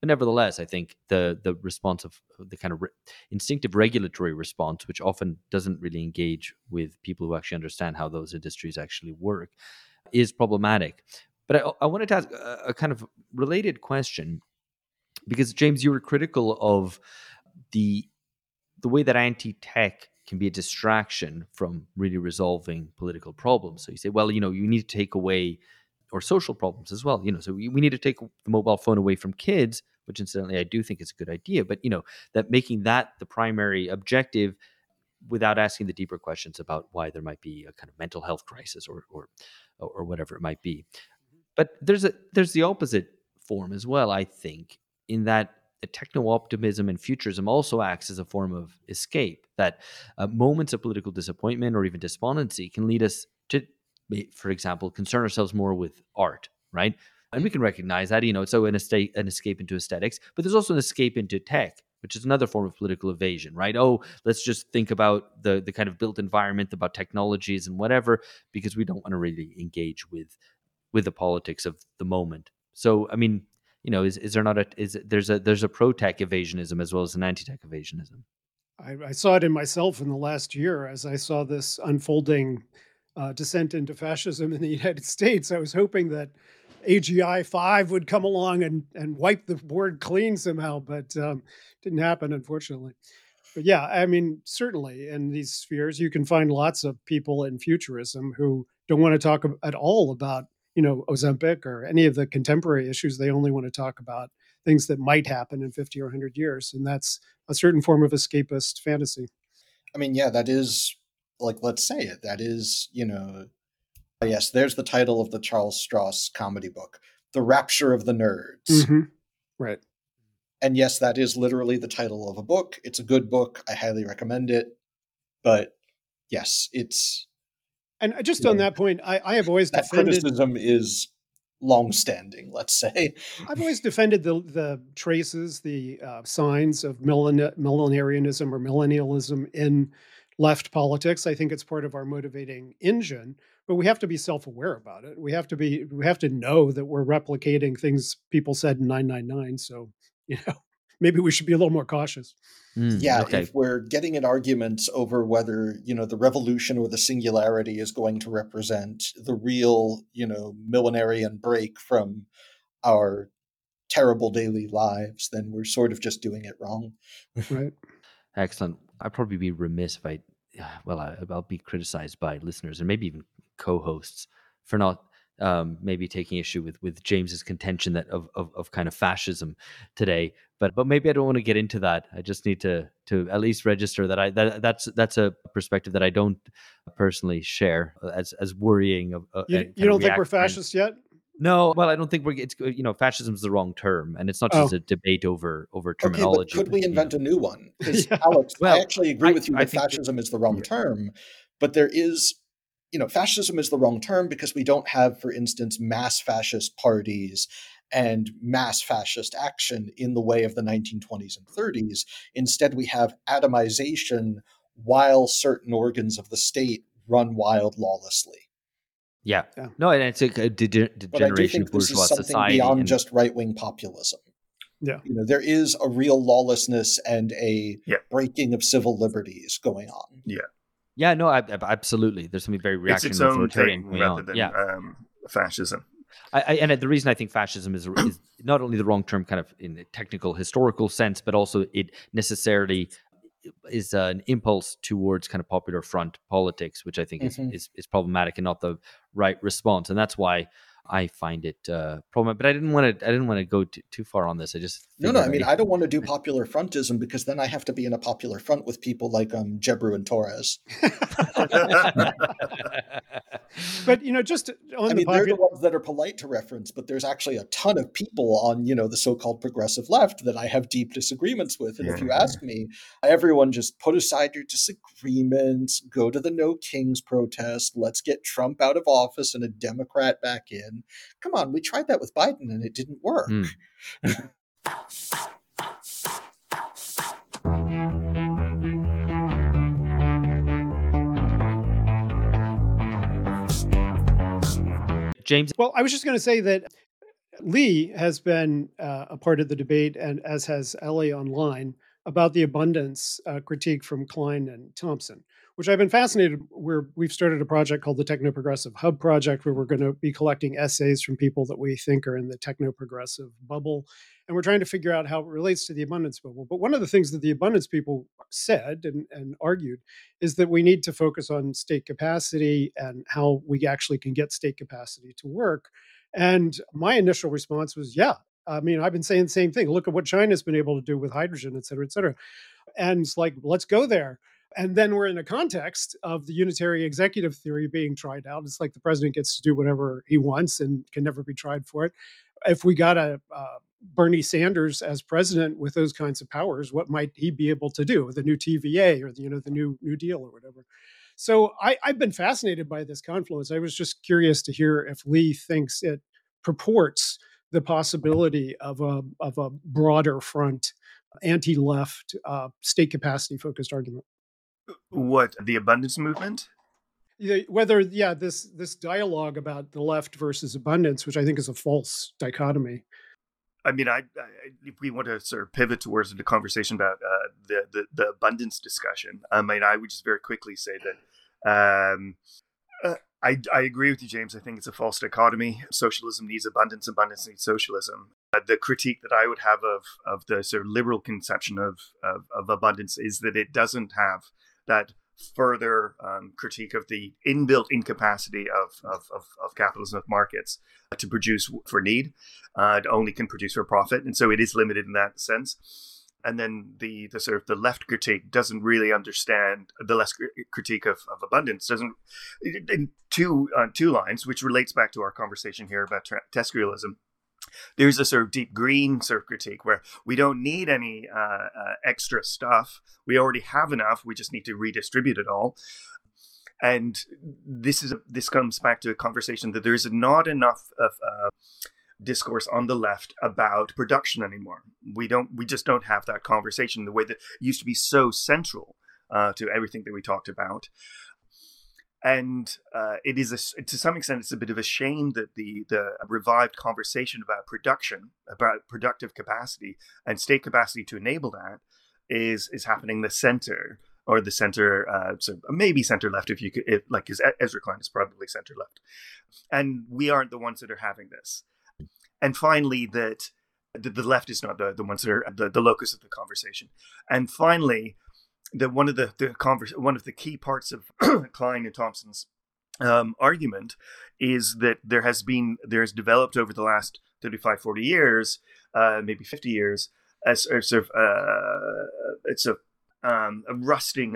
But nevertheless, I think the response of the kind of instinctive regulatory response, which often doesn't really engage with people who actually understand how those industries actually work, is problematic. But I wanted to ask a kind of related question, because James, you were critical of the way that anti-tech can be a distraction from really resolving political problems. So you say, well, you need to take away, or social problems as well. So we need to take the mobile phone away from kids, which incidentally I do think is a good idea. But that making that the primary objective, without asking the deeper questions about why there might be a kind of mental health crisis or whatever it might be. But there's the opposite form as well, I think, in that techno-optimism and futurism also acts as a form of escape, that moments of political disappointment or even despondency can lead us to, for example, concern ourselves more with art, right? And we can recognize that, so an escape into aesthetics, but there's also an escape into tech, which is another form of political evasion, right? Oh, let's just think about the kind of built environment, about technologies and whatever, because we don't want to really engage with the politics of the moment. So, I mean, is there not there's a pro-tech evasionism as well as an anti-tech evasionism? I saw it in myself in the last year as I saw this unfolding descent into fascism in the United States. I was hoping that AGI 5 would come along and wipe the board clean somehow, but didn't happen, unfortunately. But yeah, I mean, certainly in these spheres, you can find lots of people in futurism who don't want to talk at all about Ozempic or any of the contemporary issues. They only want to talk about things that might happen in 50 or 100 years. And that's a certain form of escapist fantasy. I mean, yeah, that is, like, let's say it. That is, yes, there's the title of the Charles Stross comedy book, The Rapture of the Nerds. Mm-hmm. Right. And yes, that is literally the title of a book. It's a good book. I highly recommend it. But yes, it's... And just on that point, I have always defended... criticism is long-standing, let's say. I've always defended the traces, the signs of millenarianism or millennialism in left politics. I think it's part of our motivating engine, but we have to be self-aware about it. We have to know that we're replicating things people said in 999. So, maybe we should be a little more cautious. Yeah, okay. If we're getting in arguments over whether, the revolution or the singularity is going to represent the real, millenarian break from our terrible daily lives, then we're sort of just doing it wrong. Right. Excellent. I'd probably be remiss if I'll be criticized by listeners and maybe even co-hosts for not maybe taking issue with James's contention that of kind of fascism today, but maybe I don't want to get into that. I just need to at least register that that's a perspective that I don't personally share as worrying. You don't think we're fascist yet? No, well, I don't think it's fascism is the wrong term, and it's not just a debate over terminology. Okay, but could we invent a new one? Because Alex, I actually agree with you that fascism is the wrong term, but there is. Fascism is the wrong term because we don't have, for instance, mass fascist parties and mass fascist action in the way of the 1920s and 30s. Instead, we have atomization while certain organs of the state run wild lawlessly. Yeah. No, and it's a degeneration of bourgeois society. Something beyond just right-wing populism. Yeah. There is a real lawlessness and a breaking of civil liberties going on. Yeah. Yeah, no, absolutely. There's something very reactionary, it's its own authoritarian thing going rather on. than fascism. And the reason I think fascism is not only the wrong term kind of in a technical historical sense, but also it necessarily is an impulse towards kind of popular front politics, which I think is problematic and not the right response. And that's why I find it problematic. But I didn't want to go too far on this. I just no. I mean, I don't want to do popular frontism because then I have to be in a popular front with people like Gebru and Torres. But just on they're the ones that are polite to reference, but there's actually a ton of people on the so-called progressive left that I have deep disagreements with. And if you ask me, everyone just put aside your disagreements, go to the No Kings protest, let's get Trump out of office and a Democrat back in. Come on, we tried that with Biden and it didn't work. James? Well, I was just going to say that Lee has been a part of the debate, and as has Ellie online, about the abundance critique from Klein and Thompson, which I've been fascinated. We've started a project called the Techno Progressive Hub Project, where we're going to be collecting essays from people that we think are in the techno progressive bubble, and we're trying to figure out how it relates to the abundance bubble. But one of the things that the abundance people said and argued is that we need to focus on state capacity and how we actually can get state capacity to work. And my initial response was, yeah. I mean, I've been saying the same thing. Look at what China's been able to do with hydrogen, et cetera, et cetera. And it's like, let's go there. And then we're in a context of the unitary executive theory being tried out. It's like the president gets to do whatever he wants and can never be tried for it. If we got a Bernie Sanders as president with those kinds of powers, what might he be able to do with the new TVA or the New Deal or whatever? So I've been fascinated by this confluence. I was just curious to hear if Lee thinks it purports the possibility of a broader front, anti-left, state capacity focused argument. What, the abundance movement? Whether this dialogue about the left versus abundance, which I think is a false dichotomy. I mean, if we want to sort of pivot towards the conversation about the abundance discussion, I mean, I would just very quickly say that I agree with you, James. I think it's a false dichotomy. Socialism needs abundance, abundance needs socialism. The critique that I would have of the sort of liberal conception of abundance is that it doesn't have that further critique of the inbuilt incapacity of capitalism, of markets, to produce for need. It only can produce for profit, and so it is limited in that sense. And then the sort of the left critique doesn't really understand the left critique of abundance. Doesn't in two lines, which relates back to our conversation here about TESCREALism. There's a sort of deep green sort of critique where we don't need any extra stuff. We already have enough. We just need to redistribute it all. And this comes back to a conversation that there is not enough of discourse on the left about production anymore. We just don't have that conversation the way that used to be so central to everything that we talked about. And it is, to some extent, it's a bit of a shame that the revived conversation about production, about productive capacity and state capacity to enable that is happening in the center, or the center, so maybe center left, because Ezra Klein is probably center left. And we aren't the ones that are having this. And finally, that the left is not the ones that are the locus of the conversation. And finally, that one of the key parts of Klein and Thompson's argument is that there has developed over the last 35, 40 years, maybe 50 years, as sort of it's a rusting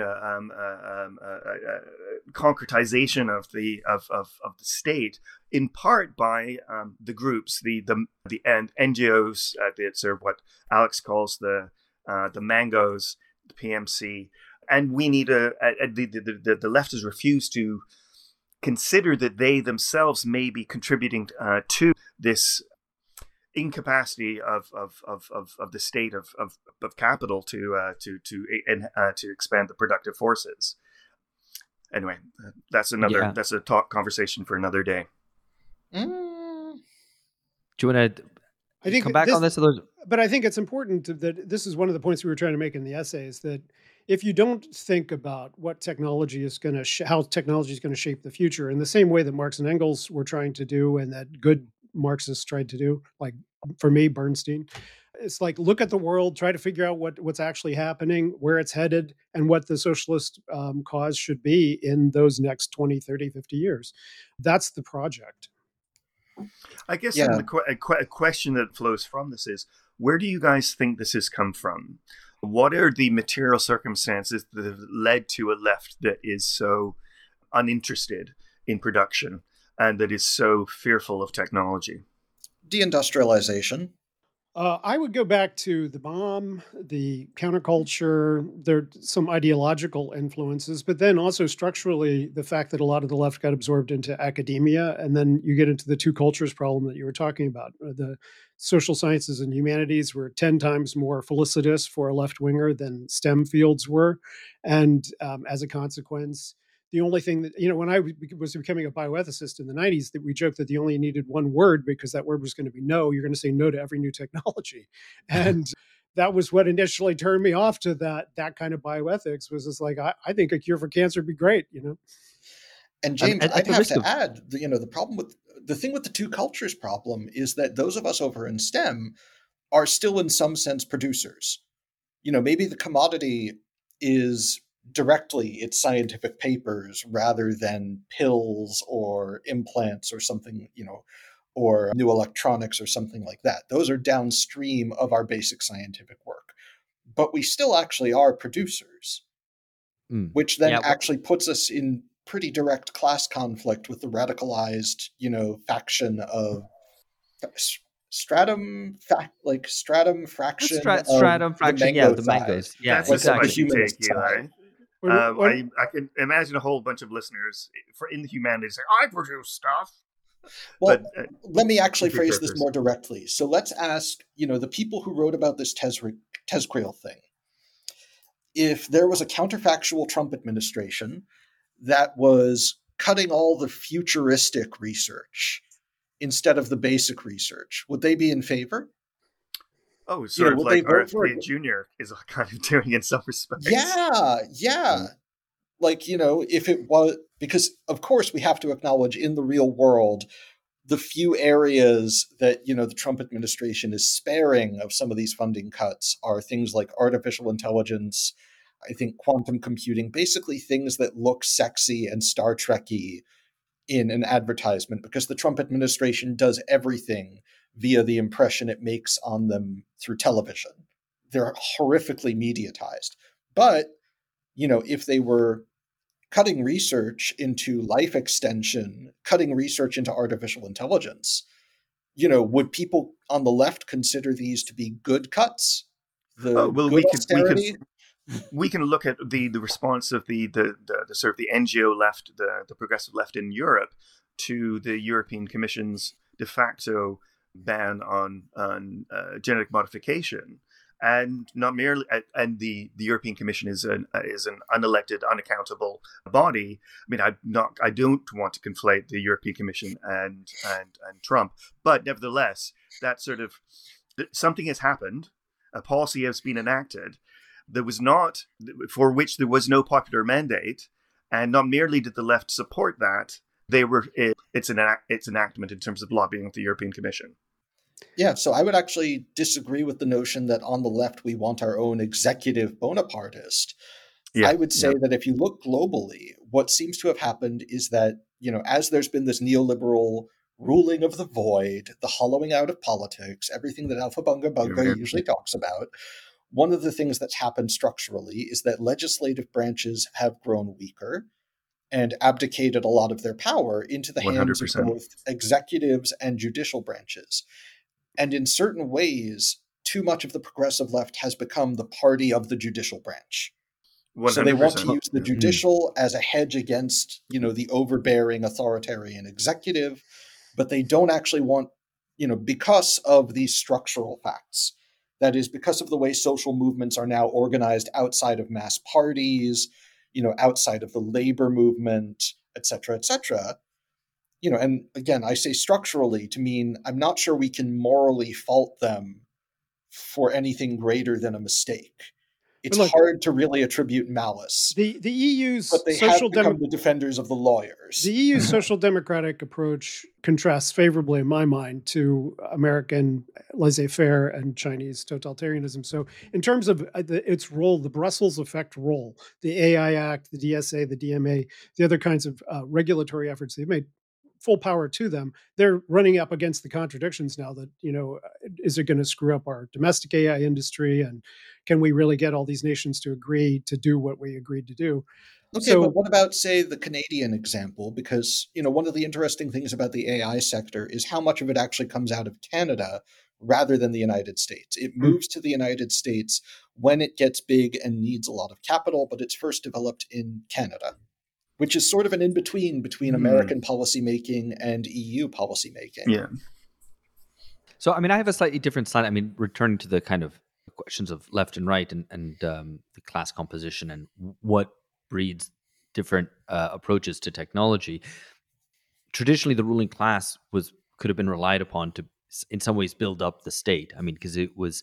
concretization of the state, in part by the groups, the NGOs, sort of what Alex calls the Mangoes, the PMC, and we need the left has refused to consider that they themselves may be contributing to this incapacity of the state of capital to expand the productive forces. Anyway, that's a conversation for another day. Do you want to come back on this? But I think it's important that this is one of the points we were trying to make in the essay, is that if you don't think about what technology is going to, how technology is going to shape the future in the same way that Marx and Engels were trying to do, and that good Marxists tried to do, like for me, Bernstein, it's like, look at the world, try to figure out what's actually happening, where it's headed, and what the socialist cause should be in those next 20, 30, 50 years. That's the project. I guess a question that flows from this is, where do you guys think this has come from? What are the material circumstances that have led to a left that is so uninterested in production and that is so fearful of technology? Deindustrialization. I would go back to the bomb, the counterculture. There are some ideological influences, but then also structurally, the fact that a lot of the left got absorbed into academia. And then you get into the two cultures problem that you were talking about. The social sciences and humanities were 10 times more felicitous for a left-winger than STEM fields were. And as a consequence, the only thing that, when I was becoming a bioethicist in the 90s, that we joked that you only needed one word because that word was going to be no. You're going to say no to every new technology. And that was what initially turned me off to that kind of bioethics, was just like, I think a cure for cancer would be great, And James, at I'd the have risk to of- add, the problem with the thing with the two cultures problem is that those of us over in STEM are still in some sense producers. Maybe the commodity is directly its scientific papers rather than pills or implants or something, or new electronics or something like that. Those are downstream of our basic scientific work. But we still actually are producers, which then Yeah, actually puts us in pretty direct class conflict with the radicalized, faction of stratum fraction stratum of fraction, the mango the side. mangoes. Yeah, That's a exactly. spicy take, humanist Eli. I can imagine a whole bunch of listeners in the humanities saying, "I produce stuff." Well, But let me actually keep phrase your this characters. more directly. So let's ask, the people who wrote about this TESCREAL thing. If there was a counterfactual Trump administration that was cutting all the futuristic research instead of the basic research, would they be in favor? Oh, sort of would like they vote for RFK it? Jr. is kind of doing in some respects. Yeah. Like, if it was, because of course we have to acknowledge in the real world, the few areas that, the Trump administration is sparing of some of these funding cuts are things like artificial intelligence, I think quantum computing, basically things that look sexy and Star Trek-y in an advertisement, because the Trump administration does everything via the impression it makes on them through television. They're horrifically mediatized. But, if they were cutting research into life extension, cutting research into artificial intelligence, would people on the left consider these to be good cuts? The good austerity? We can look at the response of the sort of the NGO left, the progressive left in Europe, to the European Commission's de facto ban on genetic modification, and not merely, and the European Commission is an unelected, unaccountable body. I mean, I don't want to conflate the European Commission and Trump, but nevertheless, that sort of something has happened, a policy has been enacted. There was not, for which there was no popular mandate, and not merely did the left support that, it's enactment in terms of lobbying of the European Commission. Yeah, so I would actually disagree with the notion that on the left we want our own executive Bonapartist. Yeah, I would say that if you look globally, what seems to have happened is that, as there's been this neoliberal ruling of the void, the hollowing out of politics, everything that Alpha Bunga Bunga usually talks about, one of the things that's happened structurally is that legislative branches have grown weaker and abdicated a lot of their power into the hands 100%. of both executives and judicial branches. And in certain ways, too much of the progressive left has become the party of the judicial branch. 100%. So they want to use the judicial as a hedge against, the overbearing authoritarian executive, but they don't actually want, because of these structural facts. That is, because of the way social movements are now organized outside of mass parties, outside of the labor movement, et cetera, and again, I say structurally to mean I'm not sure we can morally fault them for anything greater than a mistake. It's hard to really attribute malice. The EU's but they have become the defenders of the lawyers. The EU's social democratic approach contrasts favorably, in my mind, to American laissez-faire and Chinese totalitarianism. So in terms of its role, the Brussels effect role, the AI Act, the DSA, the DMA, the other kinds of regulatory efforts they've made, full power to them. They're running up against the contradictions now that, is it going to screw up our domestic AI industry? And can we really get all these nations to agree to do what we agreed to do? Okay, but what about, say, the Canadian example? Because, one of the interesting things about the AI sector is how much of it actually comes out of Canada rather than the United States. It moves to the United States when it gets big and needs a lot of capital, but it's first developed in Canada, which is sort of an in-between between American policymaking and EU policymaking. Yeah. So, I have a slightly different slant. Returning to the kind of questions of left and right and the class composition and what breeds different approaches to technology. Traditionally, the ruling class could have been relied upon to, in some ways, build up the state. I mean, because it was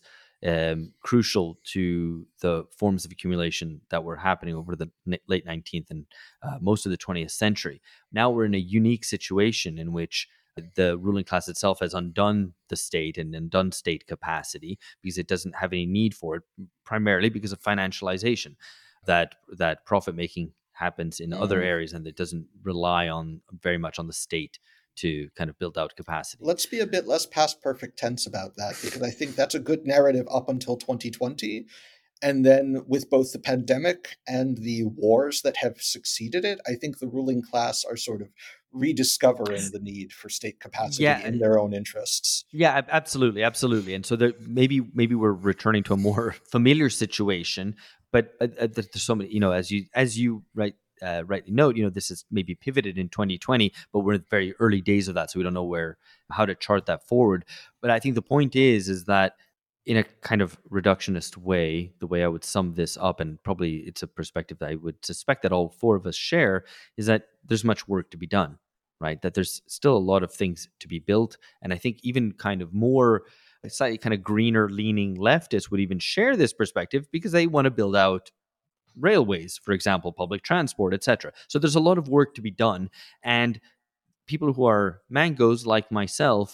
crucial to the forms of accumulation that were happening over the late 19th and most of the 20th century. Now we're in a unique situation in which the ruling class itself has undone the state and undone state capacity because it doesn't have any need for it, primarily because of financialization, that profit making happens in other areas and it doesn't rely on very much on the state to kind of build out capacity. Let's be a bit less past perfect tense about that, because I think that's a good narrative up until 2020. And then with both the pandemic and the wars that have succeeded it, I think the ruling class are sort of rediscovering the need for state capacity in their own interests. Yeah, absolutely. And so maybe we're returning to a more familiar situation, but there's so many, as you rightly note, this is maybe pivoted in 2020, but we're in the very early days of that, so we don't know how to chart that forward. But I think the point is that in a kind of reductionist way, the way I would sum this up, and probably it's a perspective that I would suspect that all four of us share, is that there's much work to be done, right? That there's still a lot of things to be built. And I think even kind of more slightly kind of greener leaning leftists would even share this perspective because they want to build out railways, for example, public transport, etc. So there's a lot of work to be done. And people who are mangoes like myself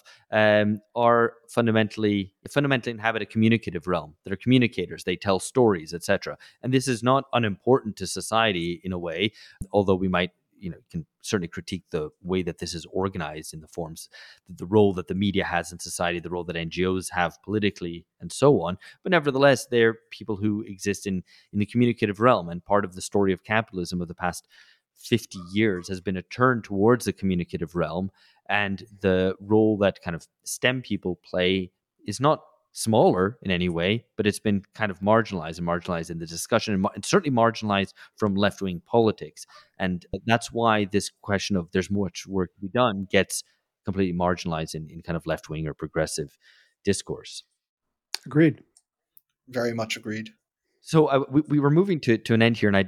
are fundamentally inhabit a communicative realm. They're communicators. They tell stories, etc. And this is not unimportant to society in a way, although we might, can certainly critique the way that this is organized in the forms, the role that the media has in society, the role that NGOs have politically, and so on. But nevertheless, they're people who exist in the communicative realm. And part of the story of capitalism of the past 50 years has been a turn towards the communicative realm, and the role that kind of STEM people play is not smaller in any way, but it's been kind of marginalized in the discussion, and certainly marginalized from left-wing politics. And that's why this question of there's much work to be done gets completely marginalized in kind of left-wing or progressive discourse. Agreed. Very much agreed. So we were moving to an end here, and I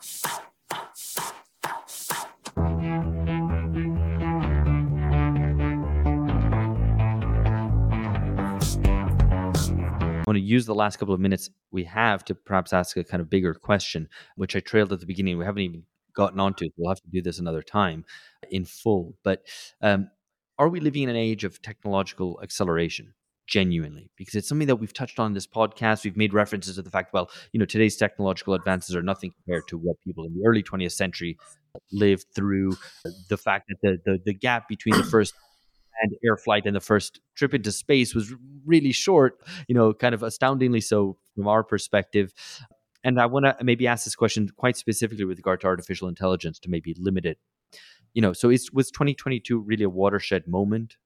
want to use the last couple of minutes we have to perhaps ask a kind of bigger question, which I trailed at the beginning. We haven't even gotten onto it. We'll have to do this another time in full. But are we living in an age of technological acceleration? Genuinely, because it's something that we've touched on in this podcast. We've made references to the fact, today's technological advances are nothing compared to what people in the early 20th century lived through. The fact that the gap between the first and air flight and the first trip into space was really short, kind of astoundingly so from our perspective. And I want to maybe ask this question quite specifically with regard to artificial intelligence to maybe limit it. So was 2022 really a watershed moment?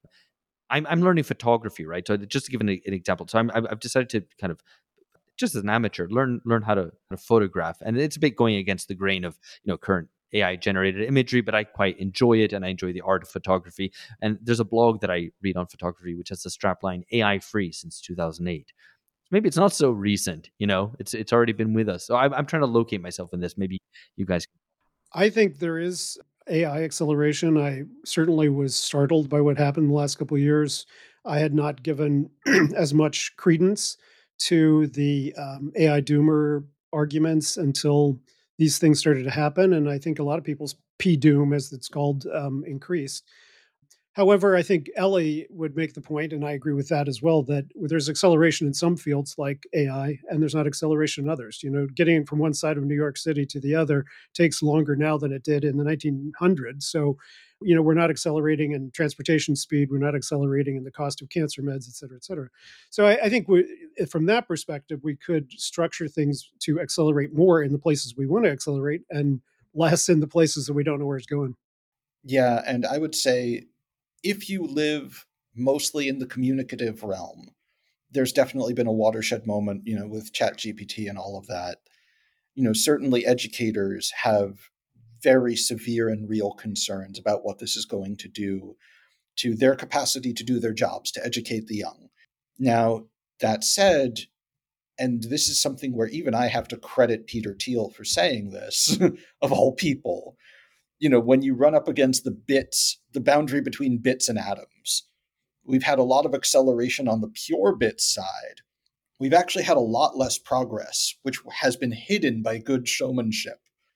I'm learning photography, right? So just to give an example, so I've decided to kind of, just as an amateur, learn how to photograph, and it's a bit going against the grain of current AI generated imagery, but I quite enjoy it, and I enjoy the art of photography. And there's a blog that I read on photography which has the strapline AI free since 2008. Maybe it's not so recent, it's already been with us. So I'm trying to locate myself in this. Maybe you guys. I think there is AI acceleration. I certainly was startled by what happened in the last couple of years. I had not given as much credence to the AI doomer arguments until these things started to happen. And I think a lot of people's P-doom, as it's called, increased. However, I think Ellie would make the point, and I agree with that as well, that there's acceleration in some fields like AI, and there's not acceleration in others. Getting from one side of New York City to the other takes longer now than it did in the 1900s. So, we're not accelerating in transportation speed. We're not accelerating in the cost of cancer meds, et cetera, et cetera. So I think from that perspective, we could structure things to accelerate more in the places we want to accelerate and less in the places that we don't know where it's going. Yeah, and I would say, if you live mostly in the communicative realm, there's definitely been a watershed moment, with ChatGPT and all of that. Certainly educators have very severe and real concerns about what this is going to do to their capacity to do their jobs, to educate the young. Now, that said, and this is something where even I have to credit Peter Thiel for saying this, of all people. When you run up against the boundary between bits and atoms, we've had a lot of acceleration on the pure bits side. We've actually had a lot less progress, which has been hidden by good showmanship,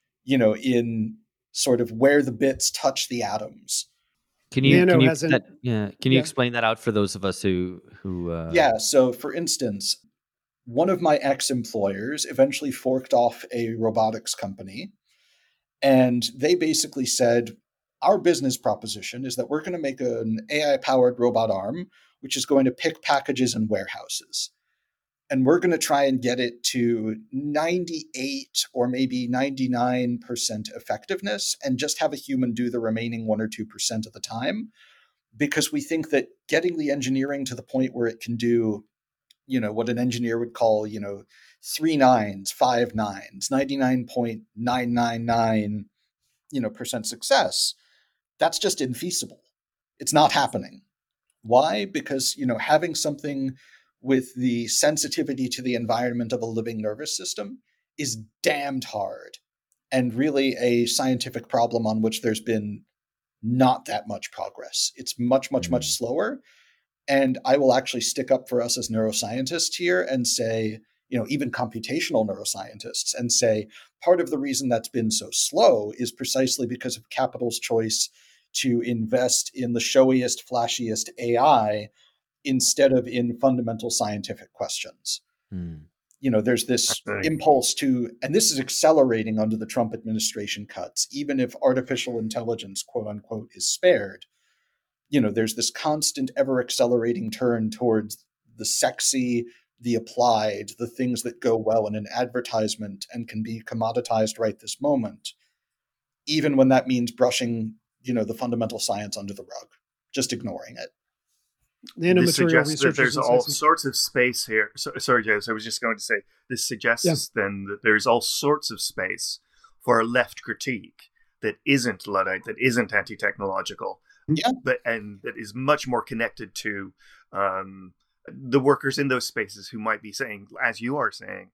in sort of where the bits touch the atoms. Can you Nano explain that out for those of us who Yeah, so for instance, one of my ex-employers eventually forked off a robotics company, and they basically said, our business proposition is that we're going to make an AI-powered robot arm, which is going to pick packages in warehouses. And we're going to try and get it to 98 or maybe 99% effectiveness and just have a human do the remaining 1 or 2% of the time. Because we think that getting the engineering to the point where it can do, what an engineer would call, 3 nines, 5 nines, 99.999, percent success, that's just infeasible. It's not happening. Why? Because, having something with the sensitivity to the environment of a living nervous system is damned hard, and really a scientific problem on which there's been not that much progress. It's much, much, much slower. And I will actually stick up for us as neuroscientists here and say, even computational neuroscientists, and say part of the reason that's been so slow is precisely because of capital's choice to invest in the showiest, flashiest AI instead of in fundamental scientific questions. There's this impulse to, and this is accelerating under the Trump administration cuts, even if artificial intelligence, quote unquote, is spared. There's this constant, ever accelerating turn towards the sexy, the applied, the things that go well in an advertisement and can be commoditized right this moment, even when that means brushing, the fundamental science under the rug, just ignoring it. This suggests that there's all sorts of space here. Sorry, James, I was just going to say, this suggests then that there's all sorts of space for a left critique that isn't Luddite, that isn't anti-technological, and that is much more connected to the workers in those spaces who might be saying, as you are saying.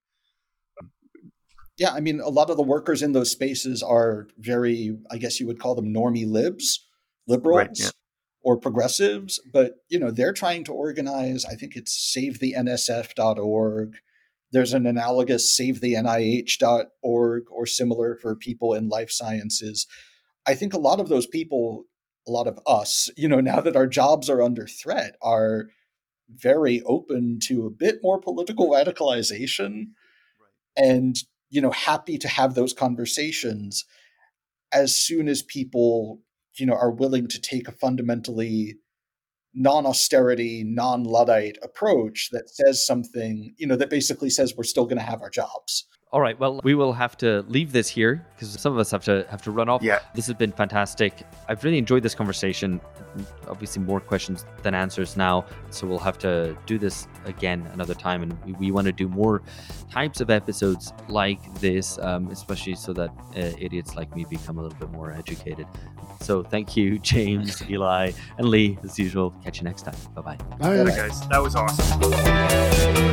Yeah, I mean, a lot of the workers in those spaces are very, I guess you would call them normie liberals. Right, yeah. Or progressives, but they're trying to organize. I think it's SaveTheNSF.org. There's an analogous SaveTheNIH.org or similar for people in life sciences. I think a lot of those people, a lot of us, now that our jobs are under threat, are very open to a bit more political radicalization, and happy to have those conversations as soon as people are willing to take a fundamentally non-austerity, non-Luddite approach that says something, that basically says we're still going to have our jobs. All right. Well, we will have to leave this here because some of us have to run off. Yeah. This has been fantastic. I've really enjoyed this conversation. Obviously, more questions than answers now. So we'll have to do this again another time. And we want to do more types of episodes like this, especially so that idiots like me become a little bit more educated. So thank you, James, Eli, and Lee, as usual. Catch you next time. Bye-bye. Bye, guys. That was awesome.